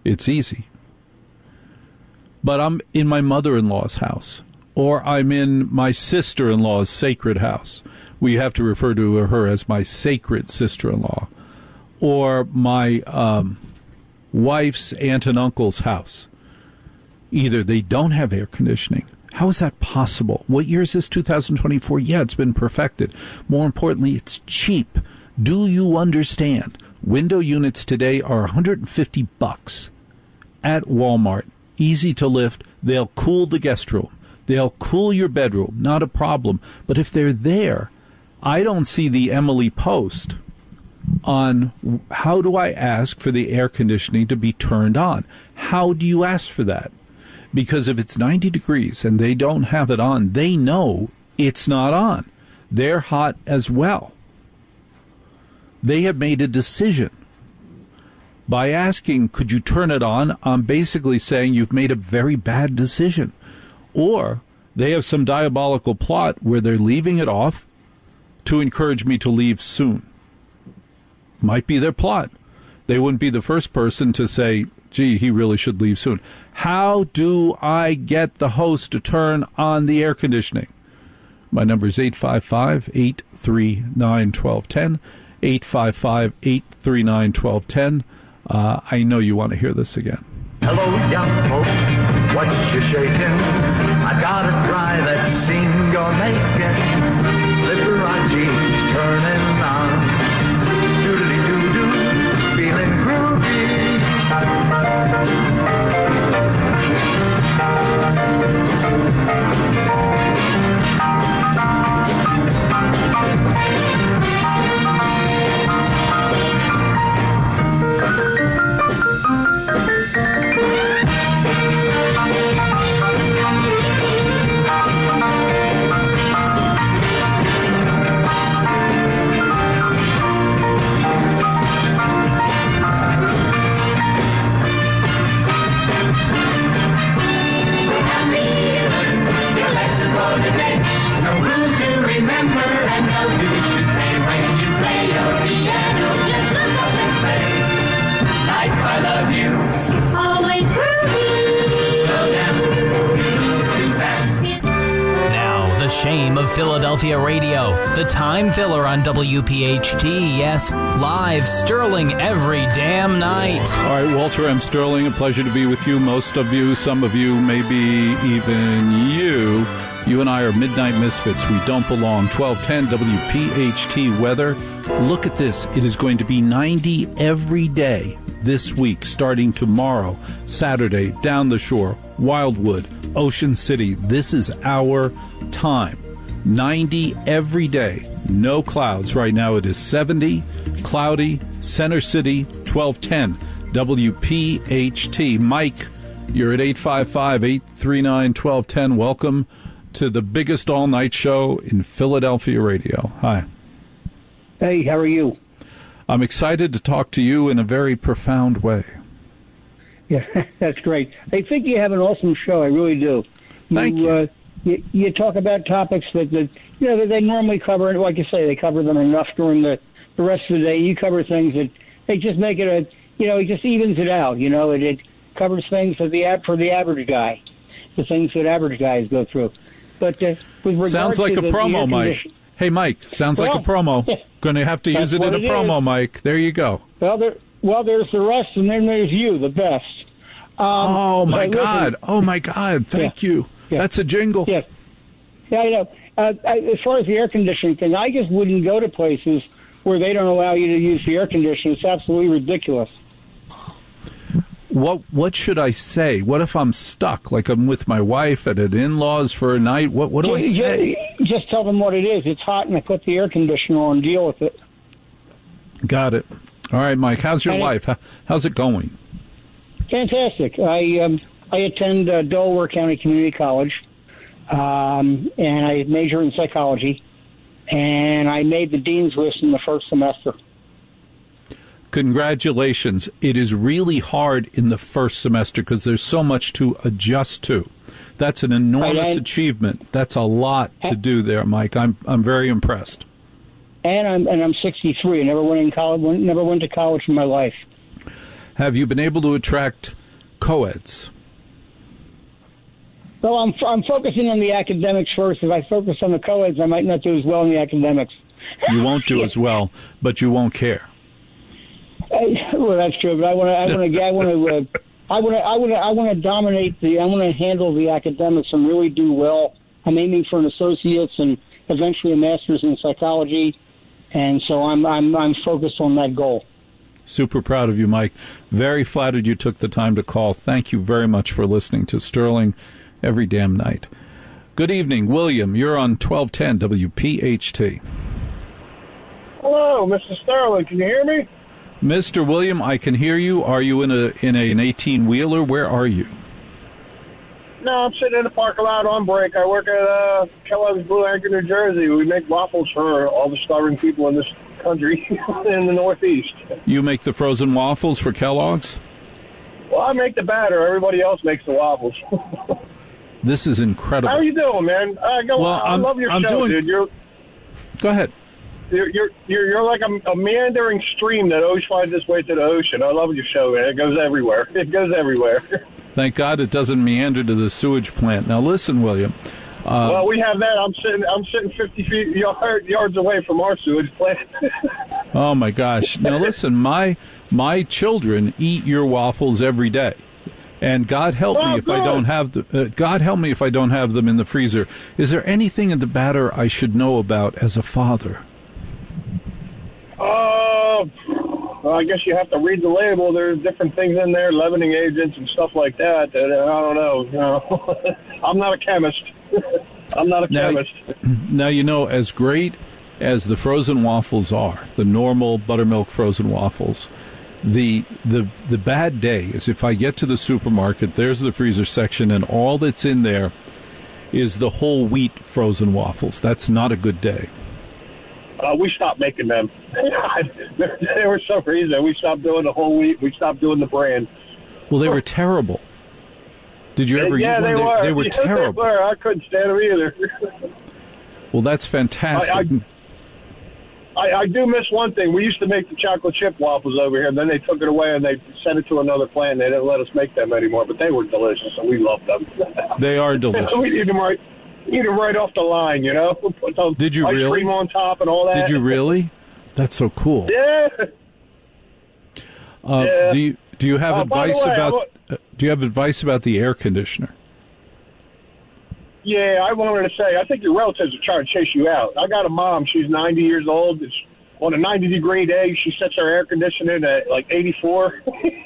It's easy. But I'm in my mother-in-law's house, or I'm in my sister-in-law's sacred house. We have to refer to her as my sacred sister-in-law, or my um, wife's aunt and uncle's house. Either they don't have air conditioning. How is that possible? What year is this, two thousand twenty-four? Yeah, it's been perfected. More importantly, it's cheap. Do you understand? Window units today are one hundred fifty bucks at Walmart. Easy to lift. They'll cool the guest room. They'll cool your bedroom. Not a problem. But if they're there, I don't see the Emily Post on how do I ask for the air conditioning to be turned on. How do you ask for that? Because if it's ninety degrees and they don't have it on, they know it's not on. They're hot as well. They have made a decision. By asking, could you turn it on, I'm basically saying you've made a very bad decision. Or they have some diabolical plot where they're leaving it off to encourage me to leave soon. Might be their plot. They wouldn't be the first person to say, gee, he really should leave soon. How do I get the host to turn on the air conditioning? My number is eight five five, eight three nine, one two one zero, eight five five, eight three nine, one two one zero. Uh, I know you want to hear this again. Hello, young folk, what you shaking? I gotta try that scene you're making. Liberace's turning on. Doodly-doo-doo, feeling groovy. Remember and know you should pay when you play your piano. Just look up and say, life, I love you. Always groovy. Slow down, you move too fast. Now, the shame of Philadelphia radio. The time filler on W P H T. Yes, live Sterling every damn night. All right, Walter M. Sterling, a pleasure to be with you. Most of you, some of you, maybe even you. You and I are midnight misfits. We don't belong. twelve ten W P H T weather. Look at this. It is going to be ninety every day this week, starting tomorrow, Saturday, down the shore, Wildwood, Ocean City. This is our time. ninety every day. No clouds. Right now it is seventy, cloudy, Center City, twelve ten W P H T. Mike, you're at eight five five, eight three nine, one two one zero. Welcome to the biggest all-night show in Philadelphia radio. Hi. Hey, how are you? I'm excited to talk to you in a very profound way. Yeah, that's great. I think you have an awesome show. I really do. Thank you. you. Uh, you, you talk about topics that, that you know that they normally cover. Like you say, they cover them enough during the, the rest of the day. You cover things that they just make it a, you know, it just evens it out. You know, it, it covers things for the for the average guy, the things that average guys go through. But uh, with regard sounds like to a the, promo, the Mike. Hey, Mike, sounds well, like a promo. Yeah, going to have to use it in a promo, is. Mike. There you go. Well, there, well, there's the rest, and then there's you, the best. Um, oh, my listen, God. Oh, my God. Thank yeah, you. Yeah. That's a jingle. Yeah, yeah I know. Uh, I, as far as the air conditioning thing, I just wouldn't go to places where they don't allow you to use the air conditioning. It's absolutely ridiculous. What what should I say? What if I'm stuck, like I'm with my wife at an in-laws for a night? What what do I say? Just tell them what it is. It's hot, and I put the air conditioner on. Deal with it. Got it. All right, Mike. How's your and life? How, how's it going? Fantastic. I um, I attend uh, Delaware County Community College, um, and I major in psychology, and I made the dean's list in the first semester. Congratulations. It is really hard in the first semester because there's so much to adjust to. That's an enormous and, achievement. That's a lot to do there, Mike. I'm I'm very impressed. And I'm and I'm sixty-three. I never went in college. Never went to college in my life. Have you been able to attract co-eds? So I'm I'm focusing on the academics first. If I focus on the co-eds, I might not do as well in the academics. You won't do as well, but you won't care. I, well, that's true. But I want to. I want to. I want to. Uh, I want to. I want to. I want to dominate the. I want to handle the academics and really do well. I'm aiming for an associate's and eventually a master's in psychology, and so I'm. I'm. I'm focused on that goal. Super proud of you, Mike. Very flattered you took the time to call. Thank you very much for listening to Sterling every damn night. Good evening, William. You're on twelve ten W P H T. Hello, Mister Sterling. Can you hear me? Mister William, I can hear you. Are you in a in a, an eighteen-wheeler? Where are you? No, I'm sitting in the parking lot on break. I work at uh, Kellogg's Blue Anchor, New Jersey. We make waffles for all the starving people in this country in the Northeast. You make the frozen waffles for Kellogg's? Well, I make the batter. Everybody else makes the waffles. This is incredible. How are you doing, man? Uh, go, well, I I'm, love your I'm show, doing... dude. You're, Go ahead. You're, you're you're you're like a, a meandering stream that always finds its way to the ocean. I love your show, man. It goes everywhere. It goes everywhere. Thank God it doesn't meander to the sewage plant. Now, listen, William. Uh, well, we have that. I'm sitting I'm sitting fifty feet yard, yards away from our sewage plant. Oh my gosh! Now listen, my my children eat your waffles every day, and God help Oh, me if I good. don't have the. Uh, God help me if I don't have them in the freezer. Is there anything in the batter I should know about as a father? Uh, well, I guess you have to read the label. There's different things in there, leavening agents and stuff like that. that uh, I don't know. You know. I'm not a chemist. I'm not a Now, chemist. now you know, as great as the frozen waffles are, the normal buttermilk frozen waffles, the the the bad day is if I get to the supermarket, there's the freezer section, and all that's in there is the whole wheat frozen waffles. That's not a good day. Uh, we stopped making them. there, there was some reason we stopped doing the whole wheat. We stopped doing the brand. Well, they were terrible. Did you ever yeah, eat one? they They, were. they were Yeah, terrible. They were. I couldn't stand them either. Well, that's fantastic. I, I, I do miss one thing. We used to make the chocolate chip waffles over here, and then they took it away and they sent it to another plant. And they didn't let us make them anymore, but they were delicious, and we loved them. They are delicious. we eat them right, eat them right off the line, you know. Put the Did you ice really? cream on top and all that. Did you really? That's so cool. Yeah. Uh, Yeah. Do you do you have Uh, by the advice way, about I uh, do you have advice about the air conditioner? Yeah, I wanted to say, I think your relatives are trying to chase you out. I got a mom. She's ninety years old. It's on a ninety degree day. She sets her air conditioning at like eighty-four.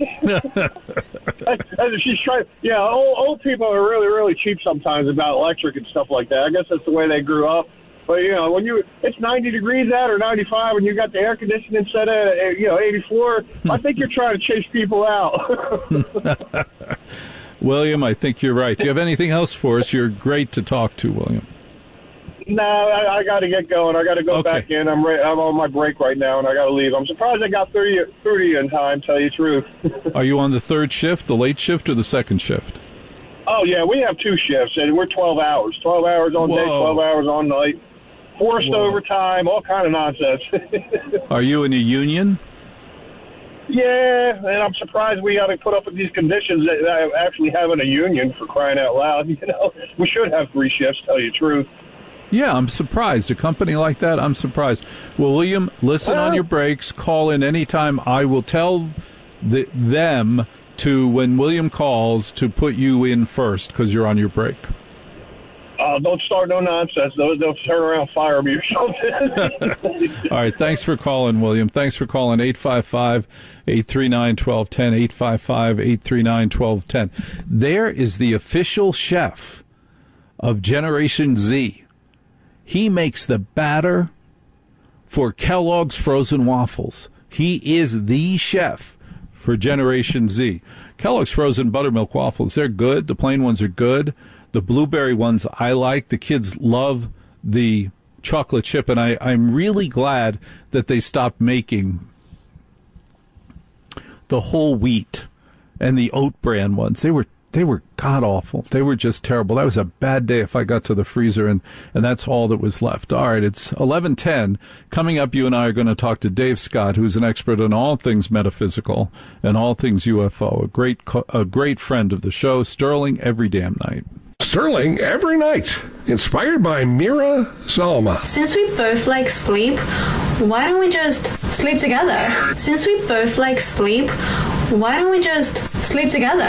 She's trying. Yeah, old, old people are really, really cheap sometimes about electric and stuff like that. I guess that's the way they grew up. But you know, when you it's ninety degrees out or ninety-five, and you got the air conditioning set at you know eighty-four, I think you're trying to chase people out. William, I think you're right. Do you have anything else for us? You're great to talk to, William. No, I, I got to get going. I got to go Okay. back in. I'm re- I'm on my break right now, and I got to leave. I'm surprised I got through to you, through to you in time. Tell you the truth. Are you on the third shift, the late shift, or the second shift? Oh yeah, we have two shifts, and we're twelve hours. Twelve hours on day, Whoa. twelve hours on night. Forced Whoa. overtime, all kind of nonsense. Are you in a union? Yeah, and I'm surprised we got to put up with these conditions that, that actually having a union, for crying out loud. You know, we should have three shifts. Tell you the truth. Yeah, I'm surprised. A company like that, I'm surprised. Well, William, listen on your breaks. Call in anytime. I will tell the, them to, when William calls, to put you in first because you're on your break. Uh, don't start no nonsense. They'll, they'll turn around and fire me or something. All right, thanks for calling, William. Thanks for calling eight five five, eight three nine, one two one zero, eight five five, eight three nine, one two one zero. There is the official chef of Generation Z. He makes the batter for Kellogg's frozen waffles. He is the chef for Generation Z. Kellogg's frozen buttermilk waffles, they're good. The plain ones are good. The blueberry ones I like. The kids love the chocolate chip, and I, I'm really glad that they stopped making the whole wheat and the oat bran ones. They were they were god-awful. They were just terrible. That was a bad day if I got to the freezer, and, and that's all that was left. All right, it's eleven ten. Coming up, you and I are going to talk to Dave Scott, who's an expert on all things metaphysical and all things U F O, a great, a great friend of the show, Sterling every damn night. Sterling every night, inspired by Mira Zalma. Since we both like sleep, why don't we just sleep together? Since we both like sleep, why don't we just sleep together?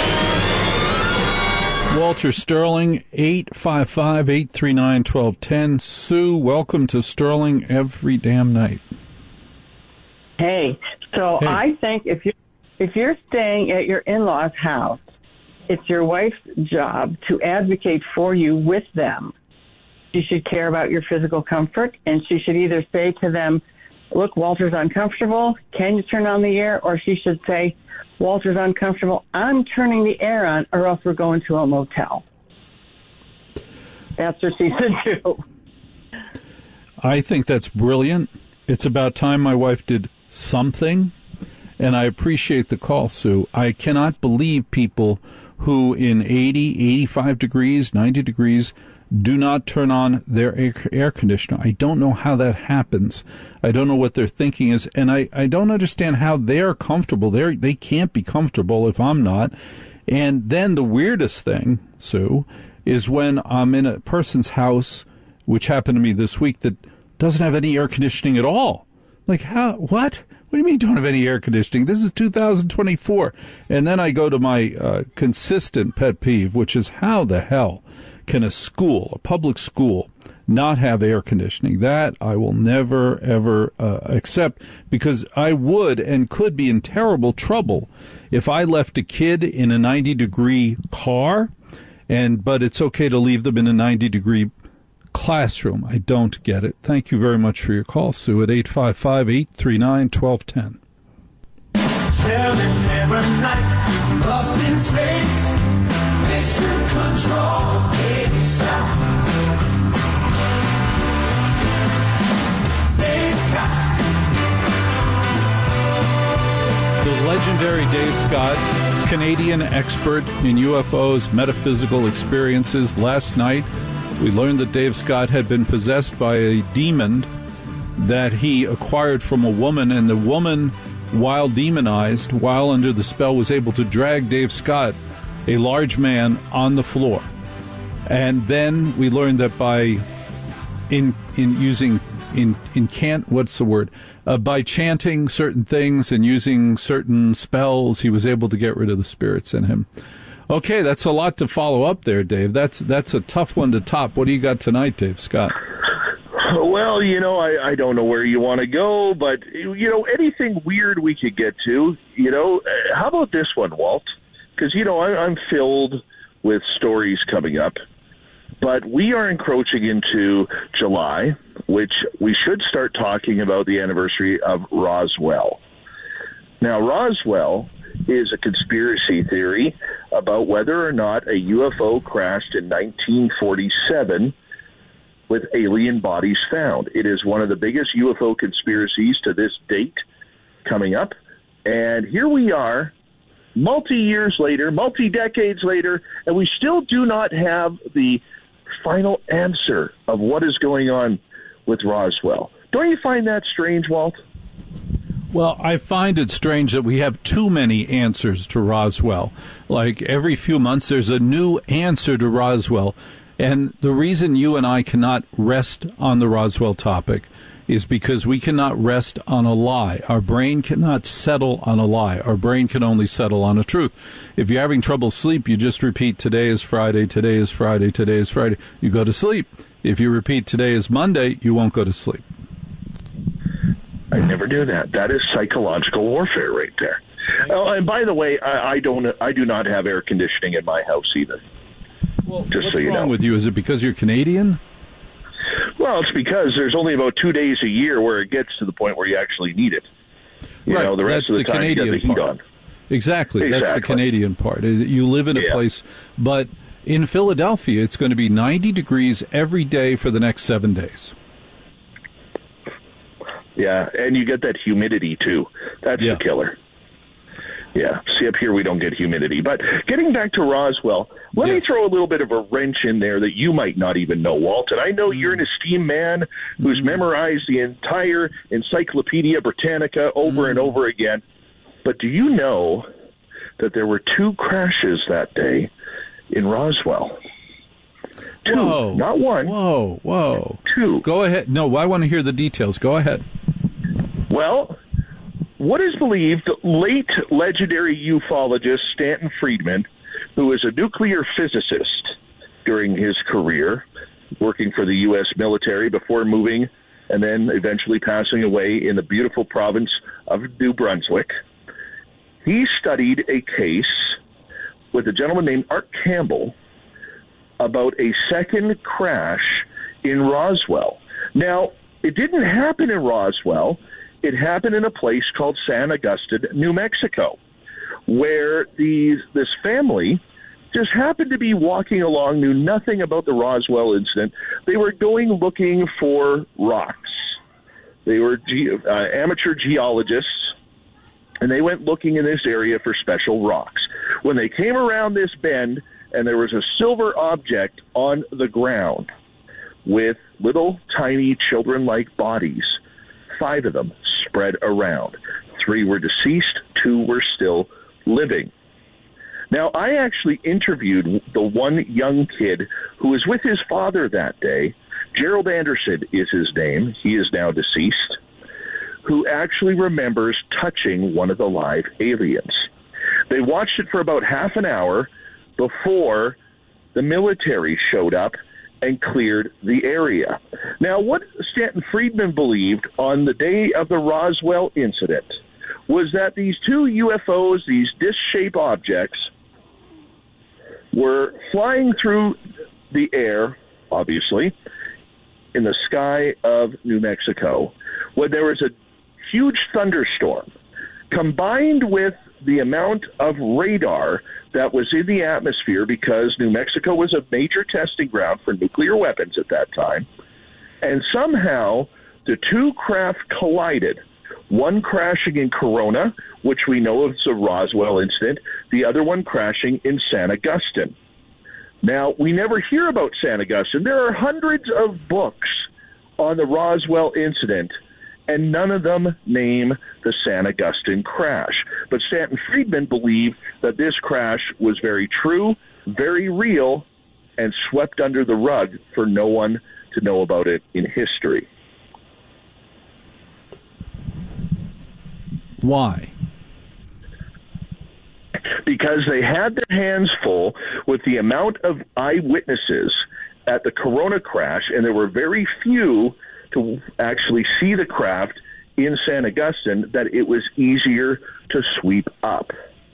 Walter Sterling, eight five five, eight three nine, one two one zero. Sue, welcome to Sterling every damn night. Hey, so Hey. I think if you if you're staying at your in-laws' house, it's your wife's job to advocate for you with them. She should care about your physical comfort, and she should either say to them, look, Walter's uncomfortable, can you turn on the air? Or she should say, Walter's uncomfortable, I'm turning the air on, or else we're going to a motel. That's what she should do. I think that's brilliant. It's about time my wife did something, and I appreciate the call, Sue. I cannot believe people who in eighty, eighty-five degrees, ninety degrees, do not turn on their air, air conditioner. I don't know how that happens. I don't know what their thinking is, and I, I don't understand how they're comfortable. They're, they can't be comfortable if I'm not. And then the weirdest thing, Sue, is when I'm in a person's house, which happened to me this week, that doesn't have any air conditioning at all. Like, how, what? What do you mean you don't have any air conditioning? This is two thousand twenty-four. And then I go to my uh, consistent pet peeve, which is how the hell can a school, a public school, not have air conditioning? That I will never, ever uh, accept, because I would and could be in terrible trouble if I left a kid in a ninety-degree car, and but it's okay to leave them in a ninety-degree classroom. I don't get it. Thank you very much for your call, Sue, at eight five five, eight three nine, one two one zero. Sterling every night, lost in space. Mission control, Dave Scott. Dave Scott. The legendary Dave Scott, Canadian expert in U F Os, metaphysical experiences. Last night, we learned that Dave Scott had been possessed by a demon that he acquired from a woman, and the woman, while demonized, while under the spell, was able to drag Dave Scott, a large man, on the floor. And then we learned that by in in using in in can't what's the word uh, by chanting certain things and using certain spells, he was able to get rid of the spirits in him. Okay, that's a lot to follow up there, Dave. That's that's a tough one to top. What do you got tonight, Dave Scott? Well, you know, I, I don't know where you want to go, but, you know, anything weird we could get to, you know, how about this one, Walt? Because, you know, I, I'm filled with stories coming up, but we are encroaching into July, which we should start talking about the anniversary of Roswell. Now, Roswell is a conspiracy theory about whether or not a U F O crashed in nineteen forty-seven with alien bodies found. It is one of the biggest U F O conspiracies to this date coming up. And here we are, multi-years later, multi-decades later, and we still do not have the final answer of what is going on with Roswell. Don't you find that strange, Walt? Well, I find it strange that we have too many answers to Roswell. Like every few months there's a new answer to Roswell. And the reason you and I cannot rest on the Roswell topic is because we cannot rest on a lie. Our brain cannot settle on a lie. Our brain can only settle on a truth. If you're having trouble sleep, you just repeat, today is Friday, today is Friday, today is Friday. You go to sleep. If you repeat, today is Monday, you won't go to sleep. I never do that. That is psychological warfare right there. Oh, and by the way, I, I don't. I do not have air conditioning in my house either. Well, just what's so you wrong know. with you? Is it because you're Canadian? Well, it's because there's only about two days a year where it gets to the point where you actually need it. You right. know, the rest That's of the, the time Canadian you got the heat part. on. Exactly. That's the Exactly. Canadian part. You live in a Yeah. place, but in Philadelphia, it's going to be ninety degrees every day for the next seven days. Yeah, and you get that humidity too. That's Yeah. the killer. Yeah, see, up here we don't get humidity. But getting back to Roswell, let yes. me throw a little bit of a wrench in there that you might not even know, Walt. And I know mm. you're an esteemed man who's mm. memorized the entire Encyclopedia Britannica over mm. and over again. But do you know that there were two crashes that day in Roswell? Two, whoa. Not one. Whoa, whoa. Two. Go ahead. No, I want to hear the details. Go ahead. Well, what is believed, late legendary ufologist Stanton Friedman, who was a nuclear physicist during his career, working for the U S military before moving and then eventually passing away in the beautiful province of New Brunswick, he studied a case with a gentleman named Art Campbell about a second crash in Roswell. Now, it didn't happen in Roswell. It happened in a place called San Augustine, New Mexico, where these, this family just happened to be walking along, knew nothing about the Roswell incident. They were going looking for rocks. They were ge- uh, amateur geologists, and they went looking in this area for special rocks. When they came around this bend, and there was a silver object on the ground with little tiny children-like bodies, five of them spread around. Three were deceased, two were still living. Now, I actually interviewed the one young kid who was with his father that day. Gerald Anderson is his name. He is now deceased, who actually remembers touching one of the live aliens. They watched it for about half an hour before the military showed up and cleared the area. Now, what Stanton Friedman believed on the day of the Roswell incident was that these two U F Os, these disc-shaped objects, were flying through the air, obviously, in the sky of New Mexico, when there was a huge thunderstorm, combined with the amount of radar that was in the atmosphere, because New Mexico was a major testing ground for nuclear weapons at that time. And somehow the two craft collided, one crashing in Corona, which we know is a Roswell incident, the other one crashing in San Augustine. Now, we never hear about San Augustine. There are hundreds of books on the Roswell incident, and none of them name the San Augustine crash. But Stanton Friedman believed that this crash was very true, very real, and swept under the rug for no one to know about it in history. Why? Because they had their hands full with the amount of eyewitnesses at the Corona crash, and there were very few to actually see the craft in San Augustine, that it was easier to sweep up.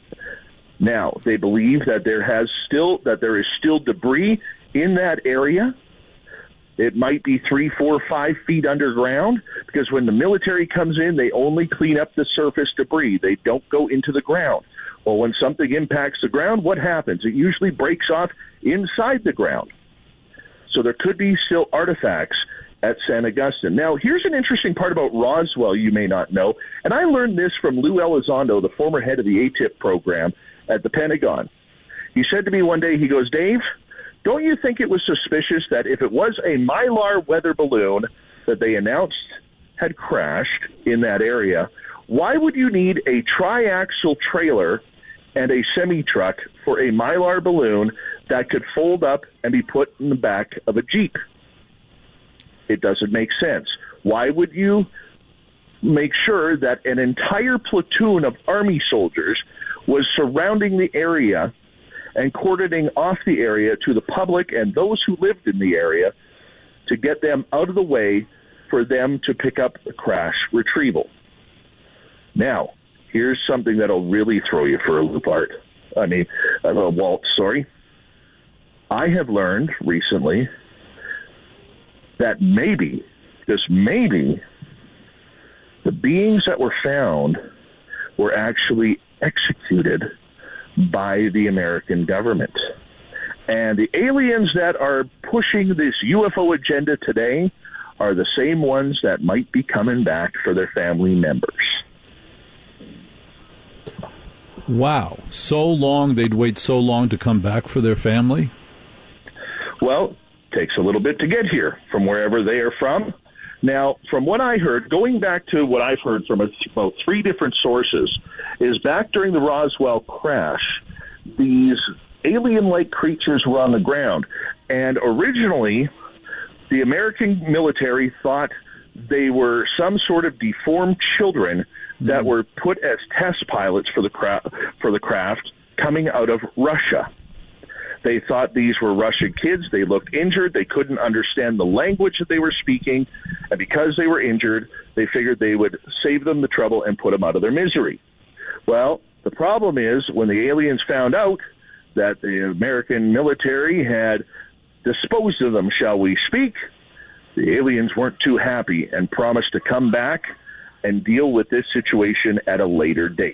Now, they believe that there has still that there is still debris in that area. It might be three, four, five feet underground, because when the military comes in, they only clean up the surface debris. They don't go into the ground. Well, when something impacts the ground, what happens? It usually breaks off inside the ground. So there could be still artifacts at San Augustine. Now, here's an interesting part about Roswell you may not know, and I learned this from Lou Elizondo, the former head of the A T I P program at the Pentagon. He said to me one day, he goes, Dave, don't you think it was suspicious that if it was a Mylar weather balloon that they announced had crashed in that area, why would you need a triaxle trailer and a semi-truck for a Mylar balloon that could fold up and be put in the back of a Jeep? It doesn't make sense. Why would you make sure that an entire platoon of Army soldiers was surrounding the area and cordoning off the area to the public and those who lived in the area to get them out of the way for them to pick up the crash retrieval? Now, here's something that'll really throw you for a loop, Art. I mean, uh, Walt, sorry. I have learned recently that maybe, just maybe, the beings that were found were actually executed by the American government. And the aliens that are pushing this U F O agenda today are the same ones that might be coming back for their family members. Wow. So long, they'd wait so long to come back for their family? Well, takes a little bit to get here from wherever they are from. Now, from what I heard, going back to what I've heard from about three different sources, is back during the Roswell crash, these alien-like creatures were on the ground. And originally, the American military thought they were some sort of deformed children that were put as test pilots for the cra- for the craft coming out of Russia. They thought these were Russian kids. They looked injured. They couldn't understand the language that they were speaking. And because they were injured, they figured they would save them the trouble and put them out of their misery. Well, the problem is when the aliens found out that the American military had disposed of them, shall we speak, the aliens weren't too happy and promised to come back and deal with this situation at a later date.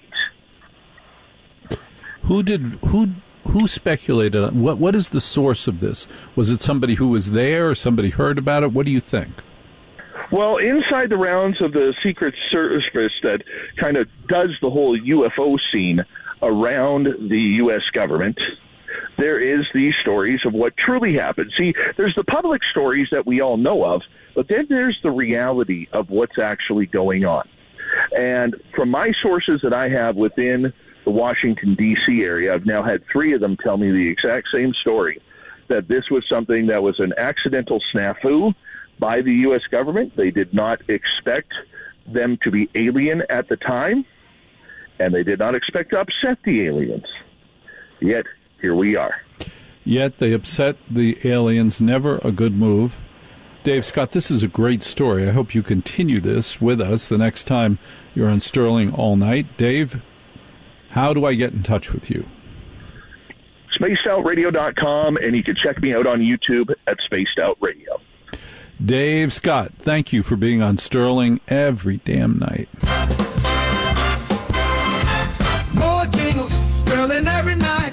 Who did who who speculated on what what is the source of this? Was it somebody who was there or somebody heard about it? What do you think? Well, inside the rounds of the Secret Service that kind of does the whole U F O scene around the U S government, there is these stories of what truly happened. See, there's the public stories that we all know of, but then there's the reality of what's actually going on. And from my sources that I have within the Washington, D C area, I've now had three of them tell me the exact same story, that this was something that was an accidental snafu by the U S government. They did not expect them to be alien at the time, and they did not expect to upset the aliens. Yet, here we are. Yet they upset the aliens. Never a good move. Dave Scott, this is a great story. I hope you continue this with us the next time you're on Sterling All Night. Dave, how do I get in touch with you? spaced out radio dot com, and you can check me out on YouTube at Spaced Out Radio. Dave Scott, thank you for being on Sterling every damn night. More jingles, Sterling every night.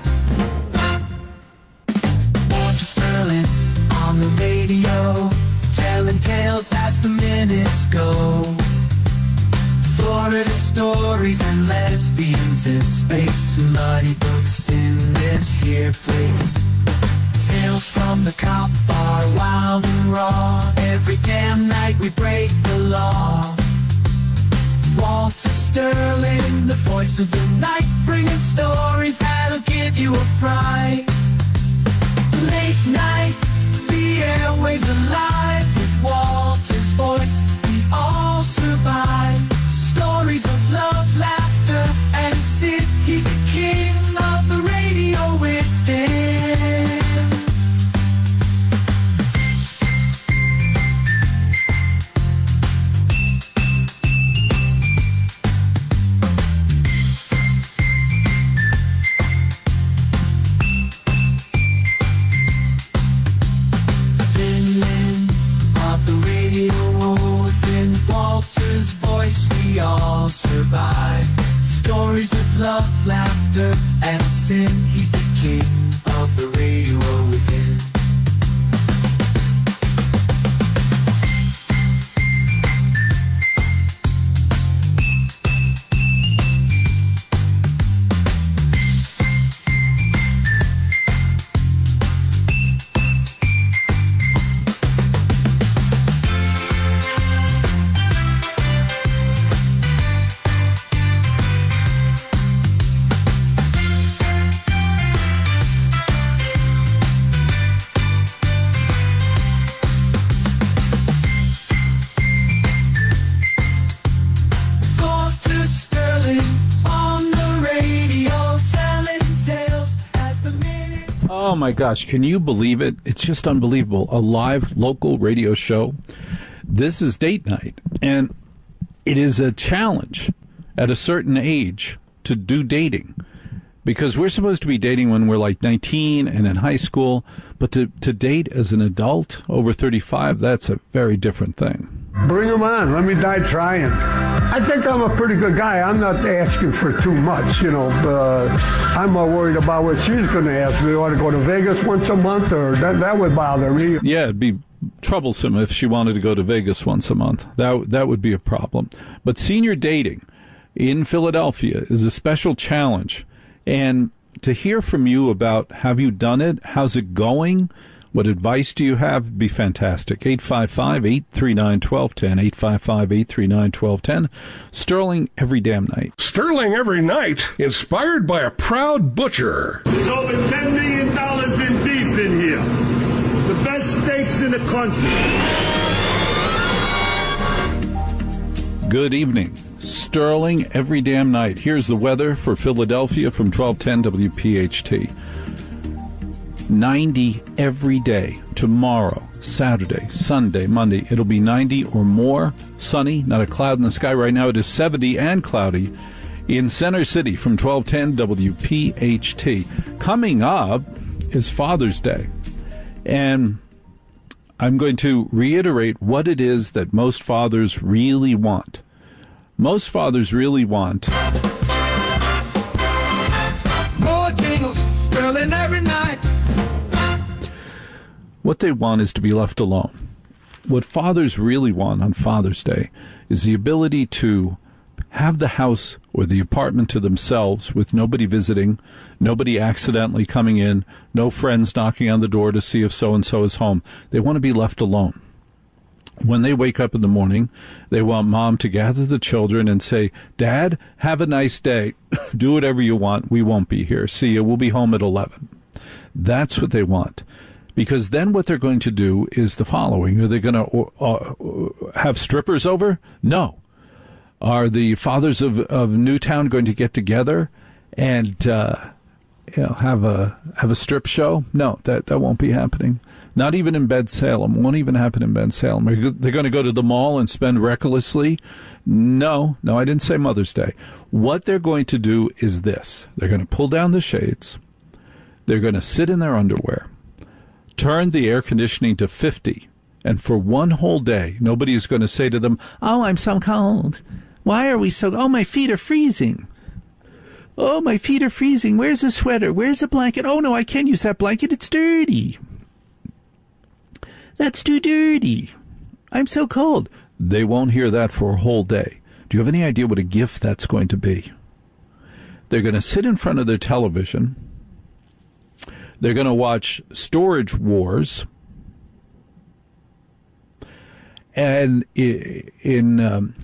More Sterling on the radio, telling tales as the minutes go. Florida stories and lesbians in space, somebody books in this here place. Tales from the cop bar, wild and raw. Every damn night we break the law. Walter Sterling, the voice of the night, bringing stories that'll give you a fright. Late night, the airwaves alive with Walter's voice. We all survive. Stories of love, laughter, and sin. He's the king of the radio within. Walter's voice, we all survive. Stories of love, laughter, and sin. He's the king of the radio within. Oh, my gosh. Can you believe it? It's just unbelievable. A live local radio show. This is date night, and it is a challenge at a certain age to do dating, because we're supposed to be dating when we're like nineteen and in high school, but to, to date as an adult over thirty-five, that's a very different thing. Bring them on. Let me die trying. I think I'm a pretty good guy. I'm not asking for too much, you know. But I'm more worried about what she's going to ask me. Want to go to Vegas once a month, or that that would bother me. Yeah, it'd be troublesome if she wanted to go to Vegas once a month. That that would be a problem. But senior dating in Philadelphia is a special challenge, And to hear from you about, have you done it? How's it going? What advice do you have? Be fantastic. eight five five, eight three nine, one two one zero, eight five five, eight three nine, one two one zero. Sterling every damn night. Sterling every night, inspired by a proud butcher. There's over ten million dollars in beef in here. The best steaks in the country. Good evening. Sterling every damn night. Here's the weather for Philadelphia from twelve ten W P H T. ninety every day. Tomorrow, Saturday, Sunday, Monday, it'll be ninety or more. Sunny, not a cloud in the sky. Right now it is seventy and cloudy in Center City from twelve ten W P H T. Coming up is Father's Day. And I'm going to reiterate what it is that most fathers really want. Most fathers really want more jingles, Sterling every night. What they want is to be left alone. What fathers really want on Father's Day is the ability to have the house or the apartment to themselves with nobody visiting, nobody accidentally coming in, no friends knocking on the door to see if so-and-so is home. They want to be left alone. When they wake up in the morning, they want mom to gather the children and say, Dad, have a nice day. Do whatever you want. We won't be here. See you. We'll be home at eleven. That's what they want. Because then what they're going to do is the following. Are they going to uh, have strippers over? No. Are the fathers of, of Newtown going to get together and uh, you know, have a have a strip show? No, that, that won't be happening. Not even in Bed-Salem. Won't even happen in Bed-Salem. Are they going to go to the mall and spend recklessly? No. No, I didn't say Mother's Day. What they're going to do is this. They're going to pull down the shades. They're going to sit in their underwear. Turn the air conditioning to fifty, and for one whole day, nobody is going to say to them, oh, I'm so cold. Why are we so... Oh, my feet are freezing. Oh, my feet are freezing. Where's the sweater? Where's the blanket? Oh, no, I can't use that blanket. It's dirty. That's too dirty. I'm so cold. They won't hear that for a whole day. Do you have any idea what a gift that's going to be? They're going to sit in front of their television. They're going to watch Storage Wars. And in um,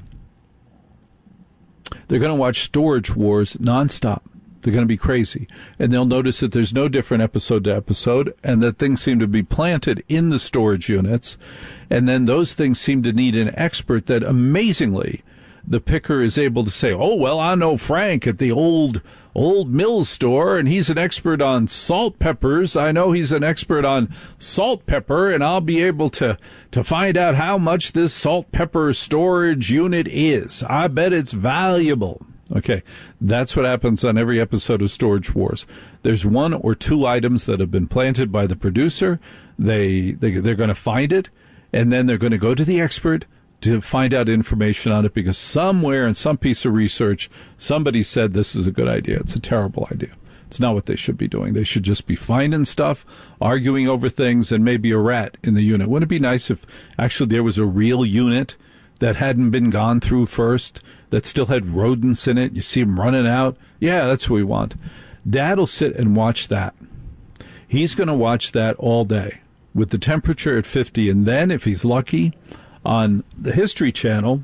they're going to watch Storage Wars nonstop. They're going to be crazy. And they'll notice that there's no different episode to episode, and that things seem to be planted in the storage units. And then those things seem to need an expert that, amazingly, the picker is able to say, oh, well, I know Frank at the old old Mills store, and he's an expert on salt peppers. I know he's an expert on salt pepper, and I'll be able to, to find out how much this salt pepper storage unit is. I bet it's valuable. Okay, that's what happens on every episode of Storage Wars. There's one or two items that have been planted by the producer. They, they, they're going to find it, and then they're going to go to the expert to find out information on it, because somewhere in some piece of research, somebody said this is a good idea. It's a terrible idea. It's not what they should be doing. They should just be finding stuff, arguing over things, and maybe a rat in the unit. Wouldn't it be nice if actually there was a real unit that hadn't been gone through first, that still had rodents in it? You see them running out. Yeah, that's what we want. Dad will sit and watch that. He's going to watch that all day with the temperature at fifty, and then, if he's lucky, on the History Channel,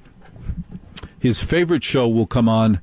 his favorite show will come on,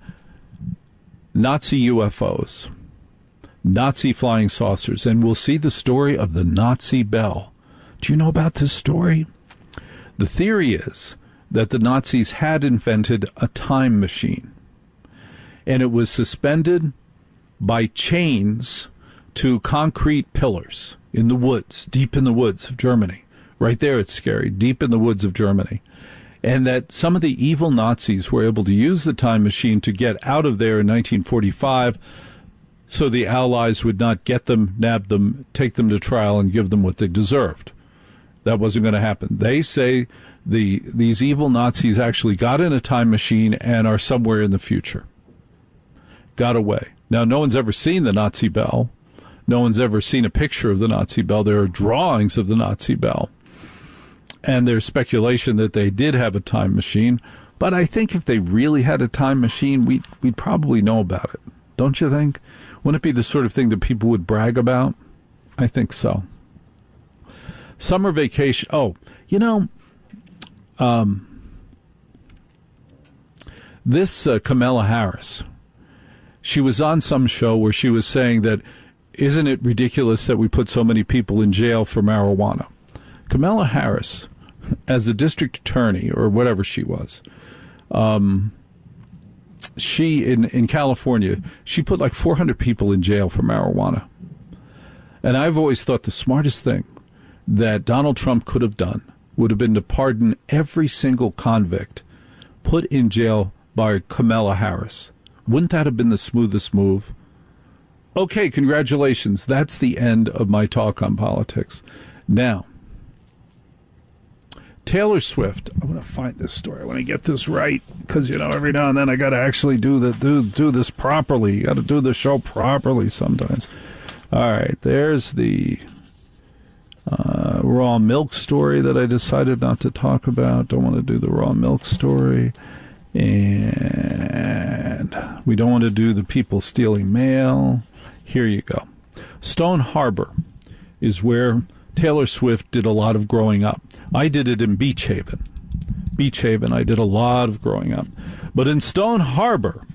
Nazi U F Os, Nazi flying saucers, and we'll see the story of the Nazi Bell. Do you know about this story? The theory is that the Nazis had invented a time machine, and it was suspended by chains to concrete pillars in the woods, deep in the woods of Germany. Right there, it's scary, deep in the woods of Germany. And that some of the evil Nazis were able to use the time machine to get out of there in nineteen forty-five, so the Allies would not get them, nab them, take them to trial, and give them what they deserved. That wasn't going to happen. They say the these evil Nazis actually got in a time machine and are somewhere in the future. Got away. Now, no one's ever seen the Nazi Bell. No one's ever seen a picture of the Nazi Bell. There are drawings of the Nazi Bell. And there's speculation that they did have a time machine. But I think if they really had a time machine, we'd, we'd probably know about it. don't you think? Wouldn't it be the sort of thing that people would brag about? I think so. Summer vacation. Oh, you know, um, this uh, Kamala Harris, she was on some show where she was saying that, isn't it ridiculous that we put so many people in jail for marijuana? Kamala Harris, as a district attorney or whatever she was, um, she in, in California, she put like four hundred people in jail for marijuana. And I've always thought the smartest thing that Donald Trump could have done would have been to pardon every single convict put in jail by Kamala Harris. Wouldn't that have been the smoothest move? Okay, congratulations. That's the end of my talk on politics. Now, Taylor Swift. I want to find this story. I want to get this right because, you know, every now and then I got to actually do the do do this properly. You got to do the show properly sometimes. All right, there's the uh, raw milk story that I decided not to talk about. Don't want to do the raw milk story. And we don't want to do the people stealing mail. Here you go. Stone Harbor is where Taylor Swift did a lot of growing up. I did it in Beach Haven. Beach Haven, I did a lot of growing up. But in Stone Harbor,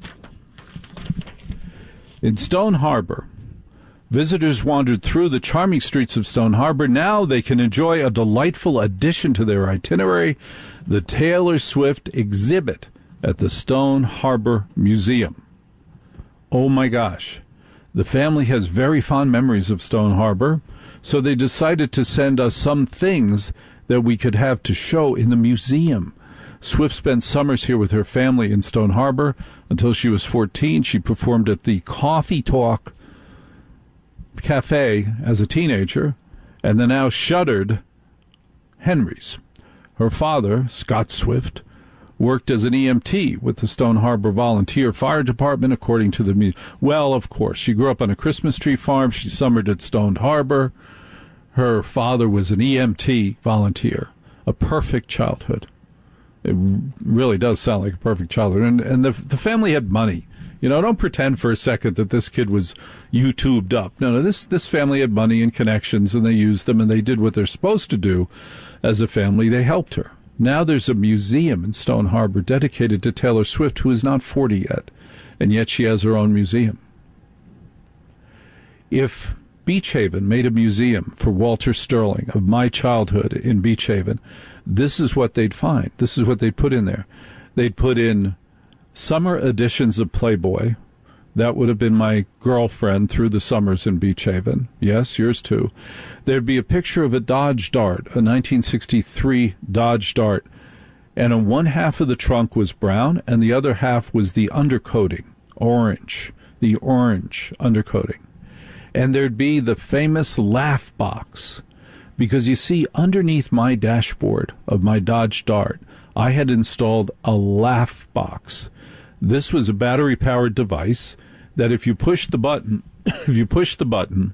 in Stone Harbor, visitors wandered through the charming streets of Stone Harbor. Now they can enjoy a delightful addition to their itinerary, the Taylor Swift exhibit at the Stone Harbor Museum. Oh my gosh. The family has very fond memories of Stone Harbor, so they decided to send us some things that we could have to show in the museum. Swift spent summers here with her family in Stone Harbor. Until she was fourteen, she performed at the Coffee Talk Cafe as a teenager, and the now shuttered Henry's. Her father, Scott Swift, worked as an E M T with the Stone Harbor Volunteer Fire Department, according to the music. Well, of course, she grew up on a Christmas tree farm. She summered at Stone Harbor. Her father was an E M T volunteer. A perfect childhood. It really does sound like a perfect childhood. And, and the, the family had money. You know, don't pretend for a second that this kid was YouTubed up. No, no, this, this family had money and connections, and they used them, and they did what they're supposed to do as a family. They helped her. Now there's a museum in Stone Harbor dedicated to Taylor Swift, who is not forty yet, and yet she has her own museum. If Beach Haven made a museum for Walter Sterling of my childhood in Beach Haven, this is what they'd find. This is what they'd put in there. They'd put in summer editions of Playboy. That would have been my girlfriend through the summers in Beach Haven. Yes, yours too. There'd be a picture of a Dodge Dart, a nineteen sixty-three Dodge Dart, and on one half of the trunk was brown, and the other half was the undercoating, orange, the orange undercoating. And there'd be the famous laugh box, because you see, underneath my dashboard of my Dodge Dart, I had installed a laugh box. This was a battery-powered device that if you push the button, if you push the button,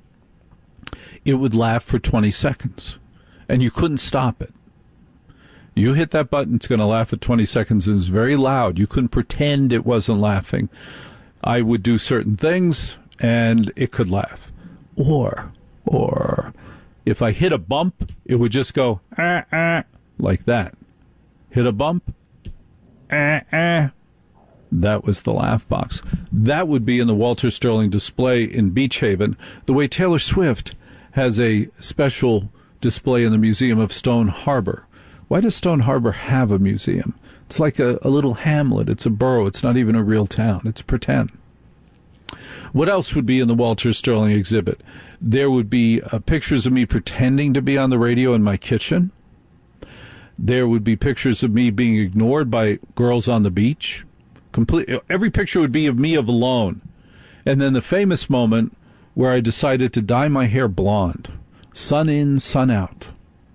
it would laugh for twenty seconds, and you couldn't stop it. You hit that button, it's going to laugh for twenty seconds, and it's very loud. You couldn't pretend it wasn't laughing. I would do certain things, and it could laugh. Or, or, if I hit a bump, it would just go, ah, ah, like that. Hit a bump, ah, ah. That was the laugh box. That would be in the Walter Sterling display in Beach Haven, the way Taylor Swift has a special display in the Museum of Stone Harbor. Why does Stone Harbor have a museum? It's like a, a little hamlet. It's a borough. It's not even a real town. It's pretend. What else would be in the Walter Sterling exhibit? There would be uh, pictures of me pretending to be on the radio in my kitchen. There would be pictures of me being ignored by girls on the beach. Complete, every picture would be of me alone. And then the famous moment where I decided to dye my hair blonde. Sun in, sun out.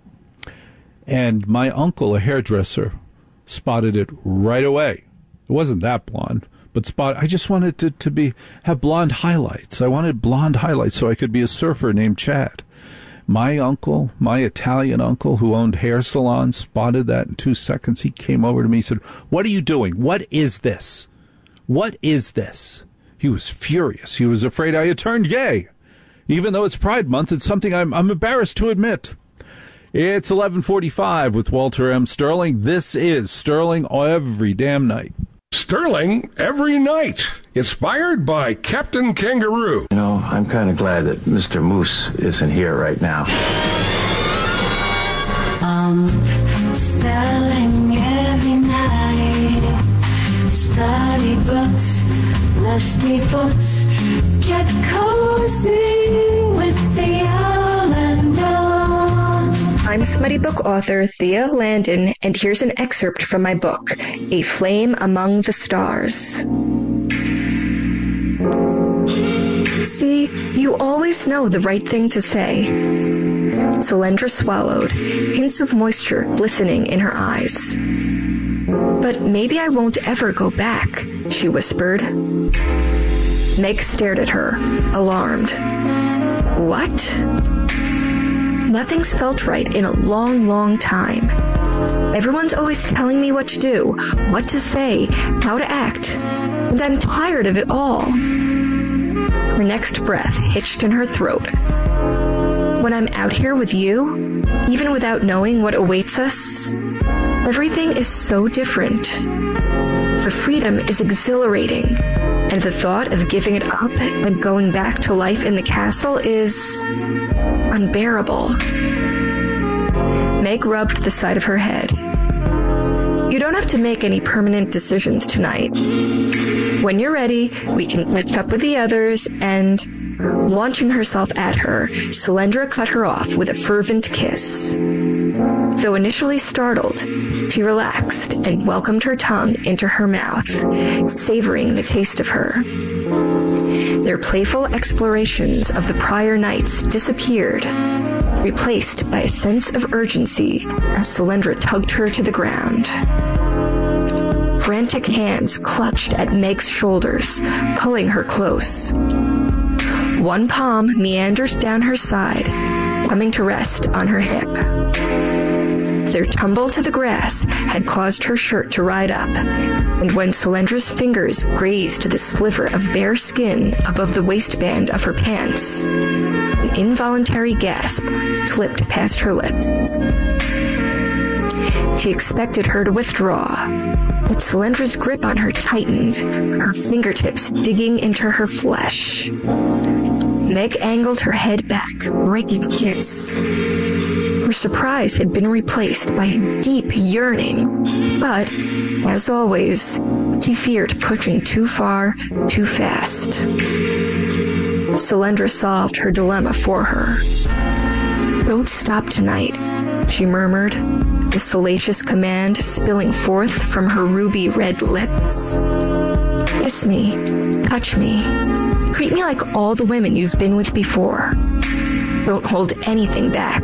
And my uncle, a hairdresser, spotted it right away. It wasn't that blonde, but spot. I just wanted to, to be have blonde highlights. I wanted blonde highlights so I could be a surfer named Chad. My uncle, my Italian uncle who owned hair salons, spotted that in two seconds. He came over to me and said, "What are you doing? What is this? What is this? He was furious. He was afraid I had turned gay. Even though it's Pride Month, it's something I'm, I'm embarrassed to admit. It's eleven forty-five with Walter M. Sterling. This is Sterling every damn night. Sterling every night. Inspired by Captain Kangaroo. You know, I'm kind of glad that Mister Moose isn't here right now. Um, Sterling every night. Study books, lusty books. Get cozy with the Owl and Dawn. I'm Smutty Book author Thea Landon, and here's an excerpt from my book, A Flame Among the Stars. See, you always know the right thing to say. Solyndra swallowed, hints of moisture glistening in her eyes. But maybe I won't ever go back, she whispered. Meg stared at her, alarmed. What? Nothing's felt right in a long, long time. Everyone's always telling me what to do, what to say, how to act, and I'm tired of it all. Her next breath hitched in her throat. When I'm out here with you, even without knowing what awaits us, everything is so different. The freedom is exhilarating, and the thought of giving it up and going back to life in the castle is unbearable. Meg rubbed the side of her head. You don't have to make any permanent decisions tonight. When you're ready, we can catch up with the others and... Launching herself at her, Solyndra cut her off with a fervent kiss. Though initially startled, she relaxed and welcomed her tongue into her mouth, savoring the taste of her. Their playful explorations of the prior nights disappeared, replaced by a sense of urgency as Solyndra tugged her to the ground. Frantic hands clutched at Meg's shoulders, pulling her close. One palm meanders down her side, coming to rest on her hip. Their tumble to the grass had caused her shirt to ride up, and when Solendra's fingers grazed the sliver of bare skin above the waistband of her pants, an involuntary gasp slipped past her lips. She expected her to withdraw, but Solendra's grip on her tightened, her fingertips digging into her flesh. Meg angled her head back, breaking a kiss. Her surprise had been replaced by a deep yearning, but, as always, she feared pushing too far, too fast. Solyndra solved her dilemma for her. Don't stop tonight, she murmured, the salacious command spilling forth from her ruby-red lips. Kiss me, touch me, treat me like all the women you've been with before. Don't hold anything back.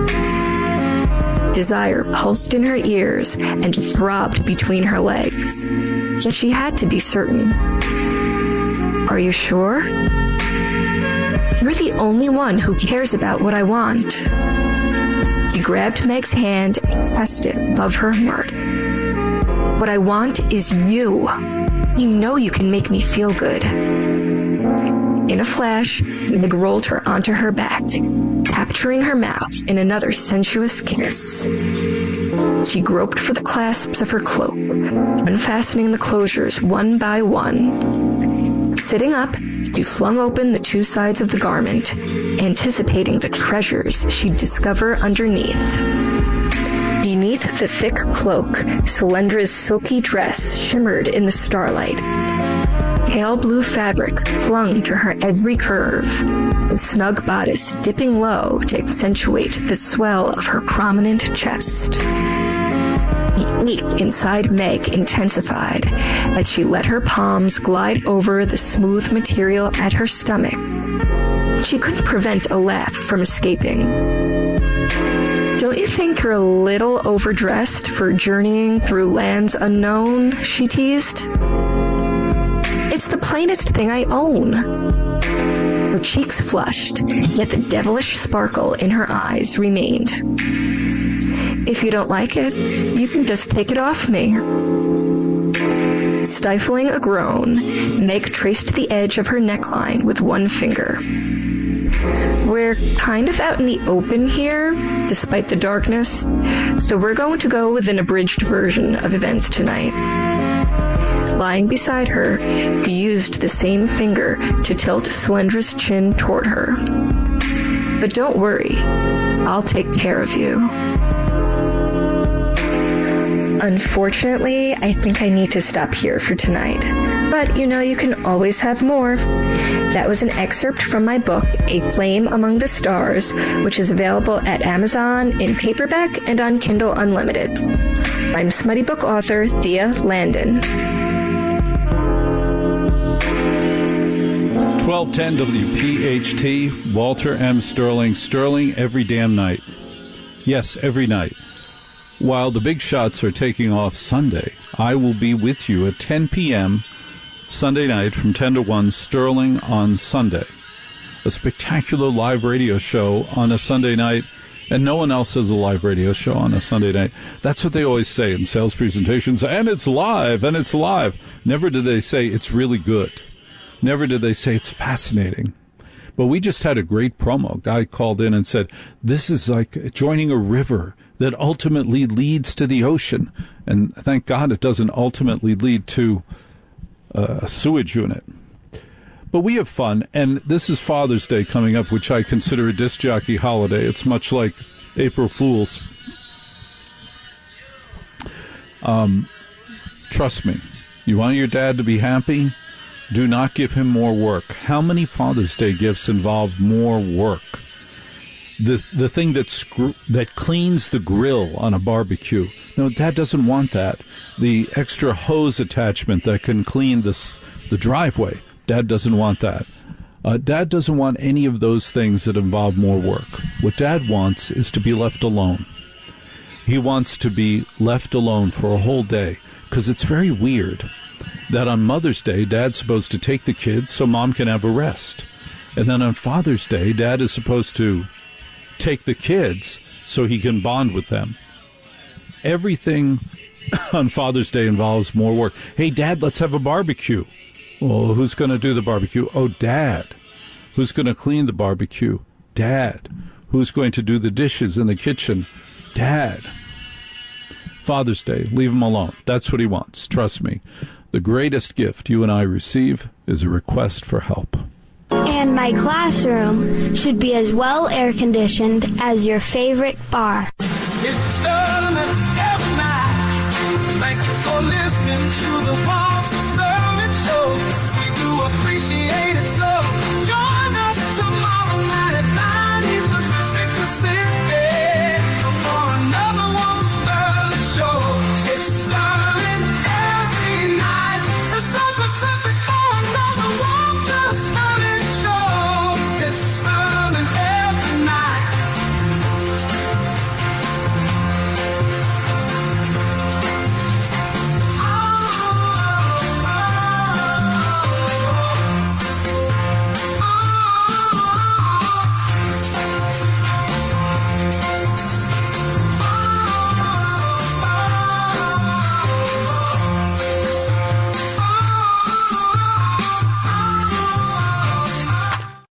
Desire pulsed in her ears and throbbed between her legs, yet she had to be certain. Are you sure? You're the only one who cares about what I want. He grabbed Meg's hand and pressed it above her heart. What I want is you. You know you can make me feel good. In a flash, Meg rolled her onto her back, capturing her mouth in another sensuous kiss. She groped for the clasps of her cloak, unfastening the closures one by one. Sitting up, she flung open the two sides of the garment, anticipating the treasures she'd discover underneath. Beneath the thick cloak, Solendra's silky dress shimmered in the starlight. Pale blue fabric clung to her every curve, the snug bodice dipping low to accentuate the swell of her prominent chest. The ache inside Meg intensified as she let her palms glide over the smooth material at her stomach. She couldn't prevent a laugh from escaping. Don't you think you're a little overdressed for journeying through lands unknown? She teased. It's the plainest thing I own. Her cheeks flushed, yet the devilish sparkle in her eyes remained. If you don't like it, you can just take it off me. Stifling a groan, Meg traced the edge of her neckline with one finger. We're kind of out in the open here, despite the darkness, so we're going to go with an abridged version of events tonight. Lying beside her, he used the same finger to tilt Slendra's chin toward her. But don't worry, I'll take care of you. Unfortunately, I think I need to stop here for tonight. But, you know, you can always have more. That was an excerpt from my book, A Flame Among the Stars, which is available at Amazon in paperback and on Kindle Unlimited. I'm smutty book author Thea Landon. twelve ten W P H T, Walter M. Sterling. Sterling every damn night. Yes, every night. While the big shots are taking off Sunday, I will be with you at ten p.m. Sunday night from ten to one, Sterling on Sunday. A spectacular live radio show on a Sunday night, and no one else has a live radio show on a Sunday night. That's what they always say in sales presentations, and it's live, and it's live. Never do they say it's really good. Never did they say it's fascinating. But we just had a great promo. Guy called in and said, this is like joining a river that ultimately leads to the ocean. And thank God it doesn't ultimately lead to uh, a sewage unit. But we have fun, and this is Father's Day coming up, which I consider a disc jockey holiday. It's much like April Fool's. Um, trust me, you want your dad to be happy? Do not give him more work. How many Father's Day gifts involve more work? The the thing that screw, that cleans the grill on a barbecue. No, Dad doesn't want that. The extra hose attachment that can clean this, the driveway. Dad doesn't want that. Uh, Dad doesn't want any of those things that involve more work. What Dad wants is to be left alone. He wants to be left alone for a whole day, because it's very weird that on Mother's Day, Dad's supposed to take the kids so Mom can have a rest. And then on Father's Day, Dad is supposed to take the kids so he can bond with them. Everything on Father's Day involves more work. Hey, Dad, let's have a barbecue. Well, who's going to do the barbecue? Oh, Dad. Who's going to clean the barbecue? Dad. Who's going to do the dishes in the kitchen? Dad. Father's Day, leave him alone. That's what he wants. Trust me. The greatest gift you and I receive is a request for help. And my classroom should be as well air-conditioned as your favorite bar. It's Sterling every night. Thank you for listening to the Walter Sterling Show.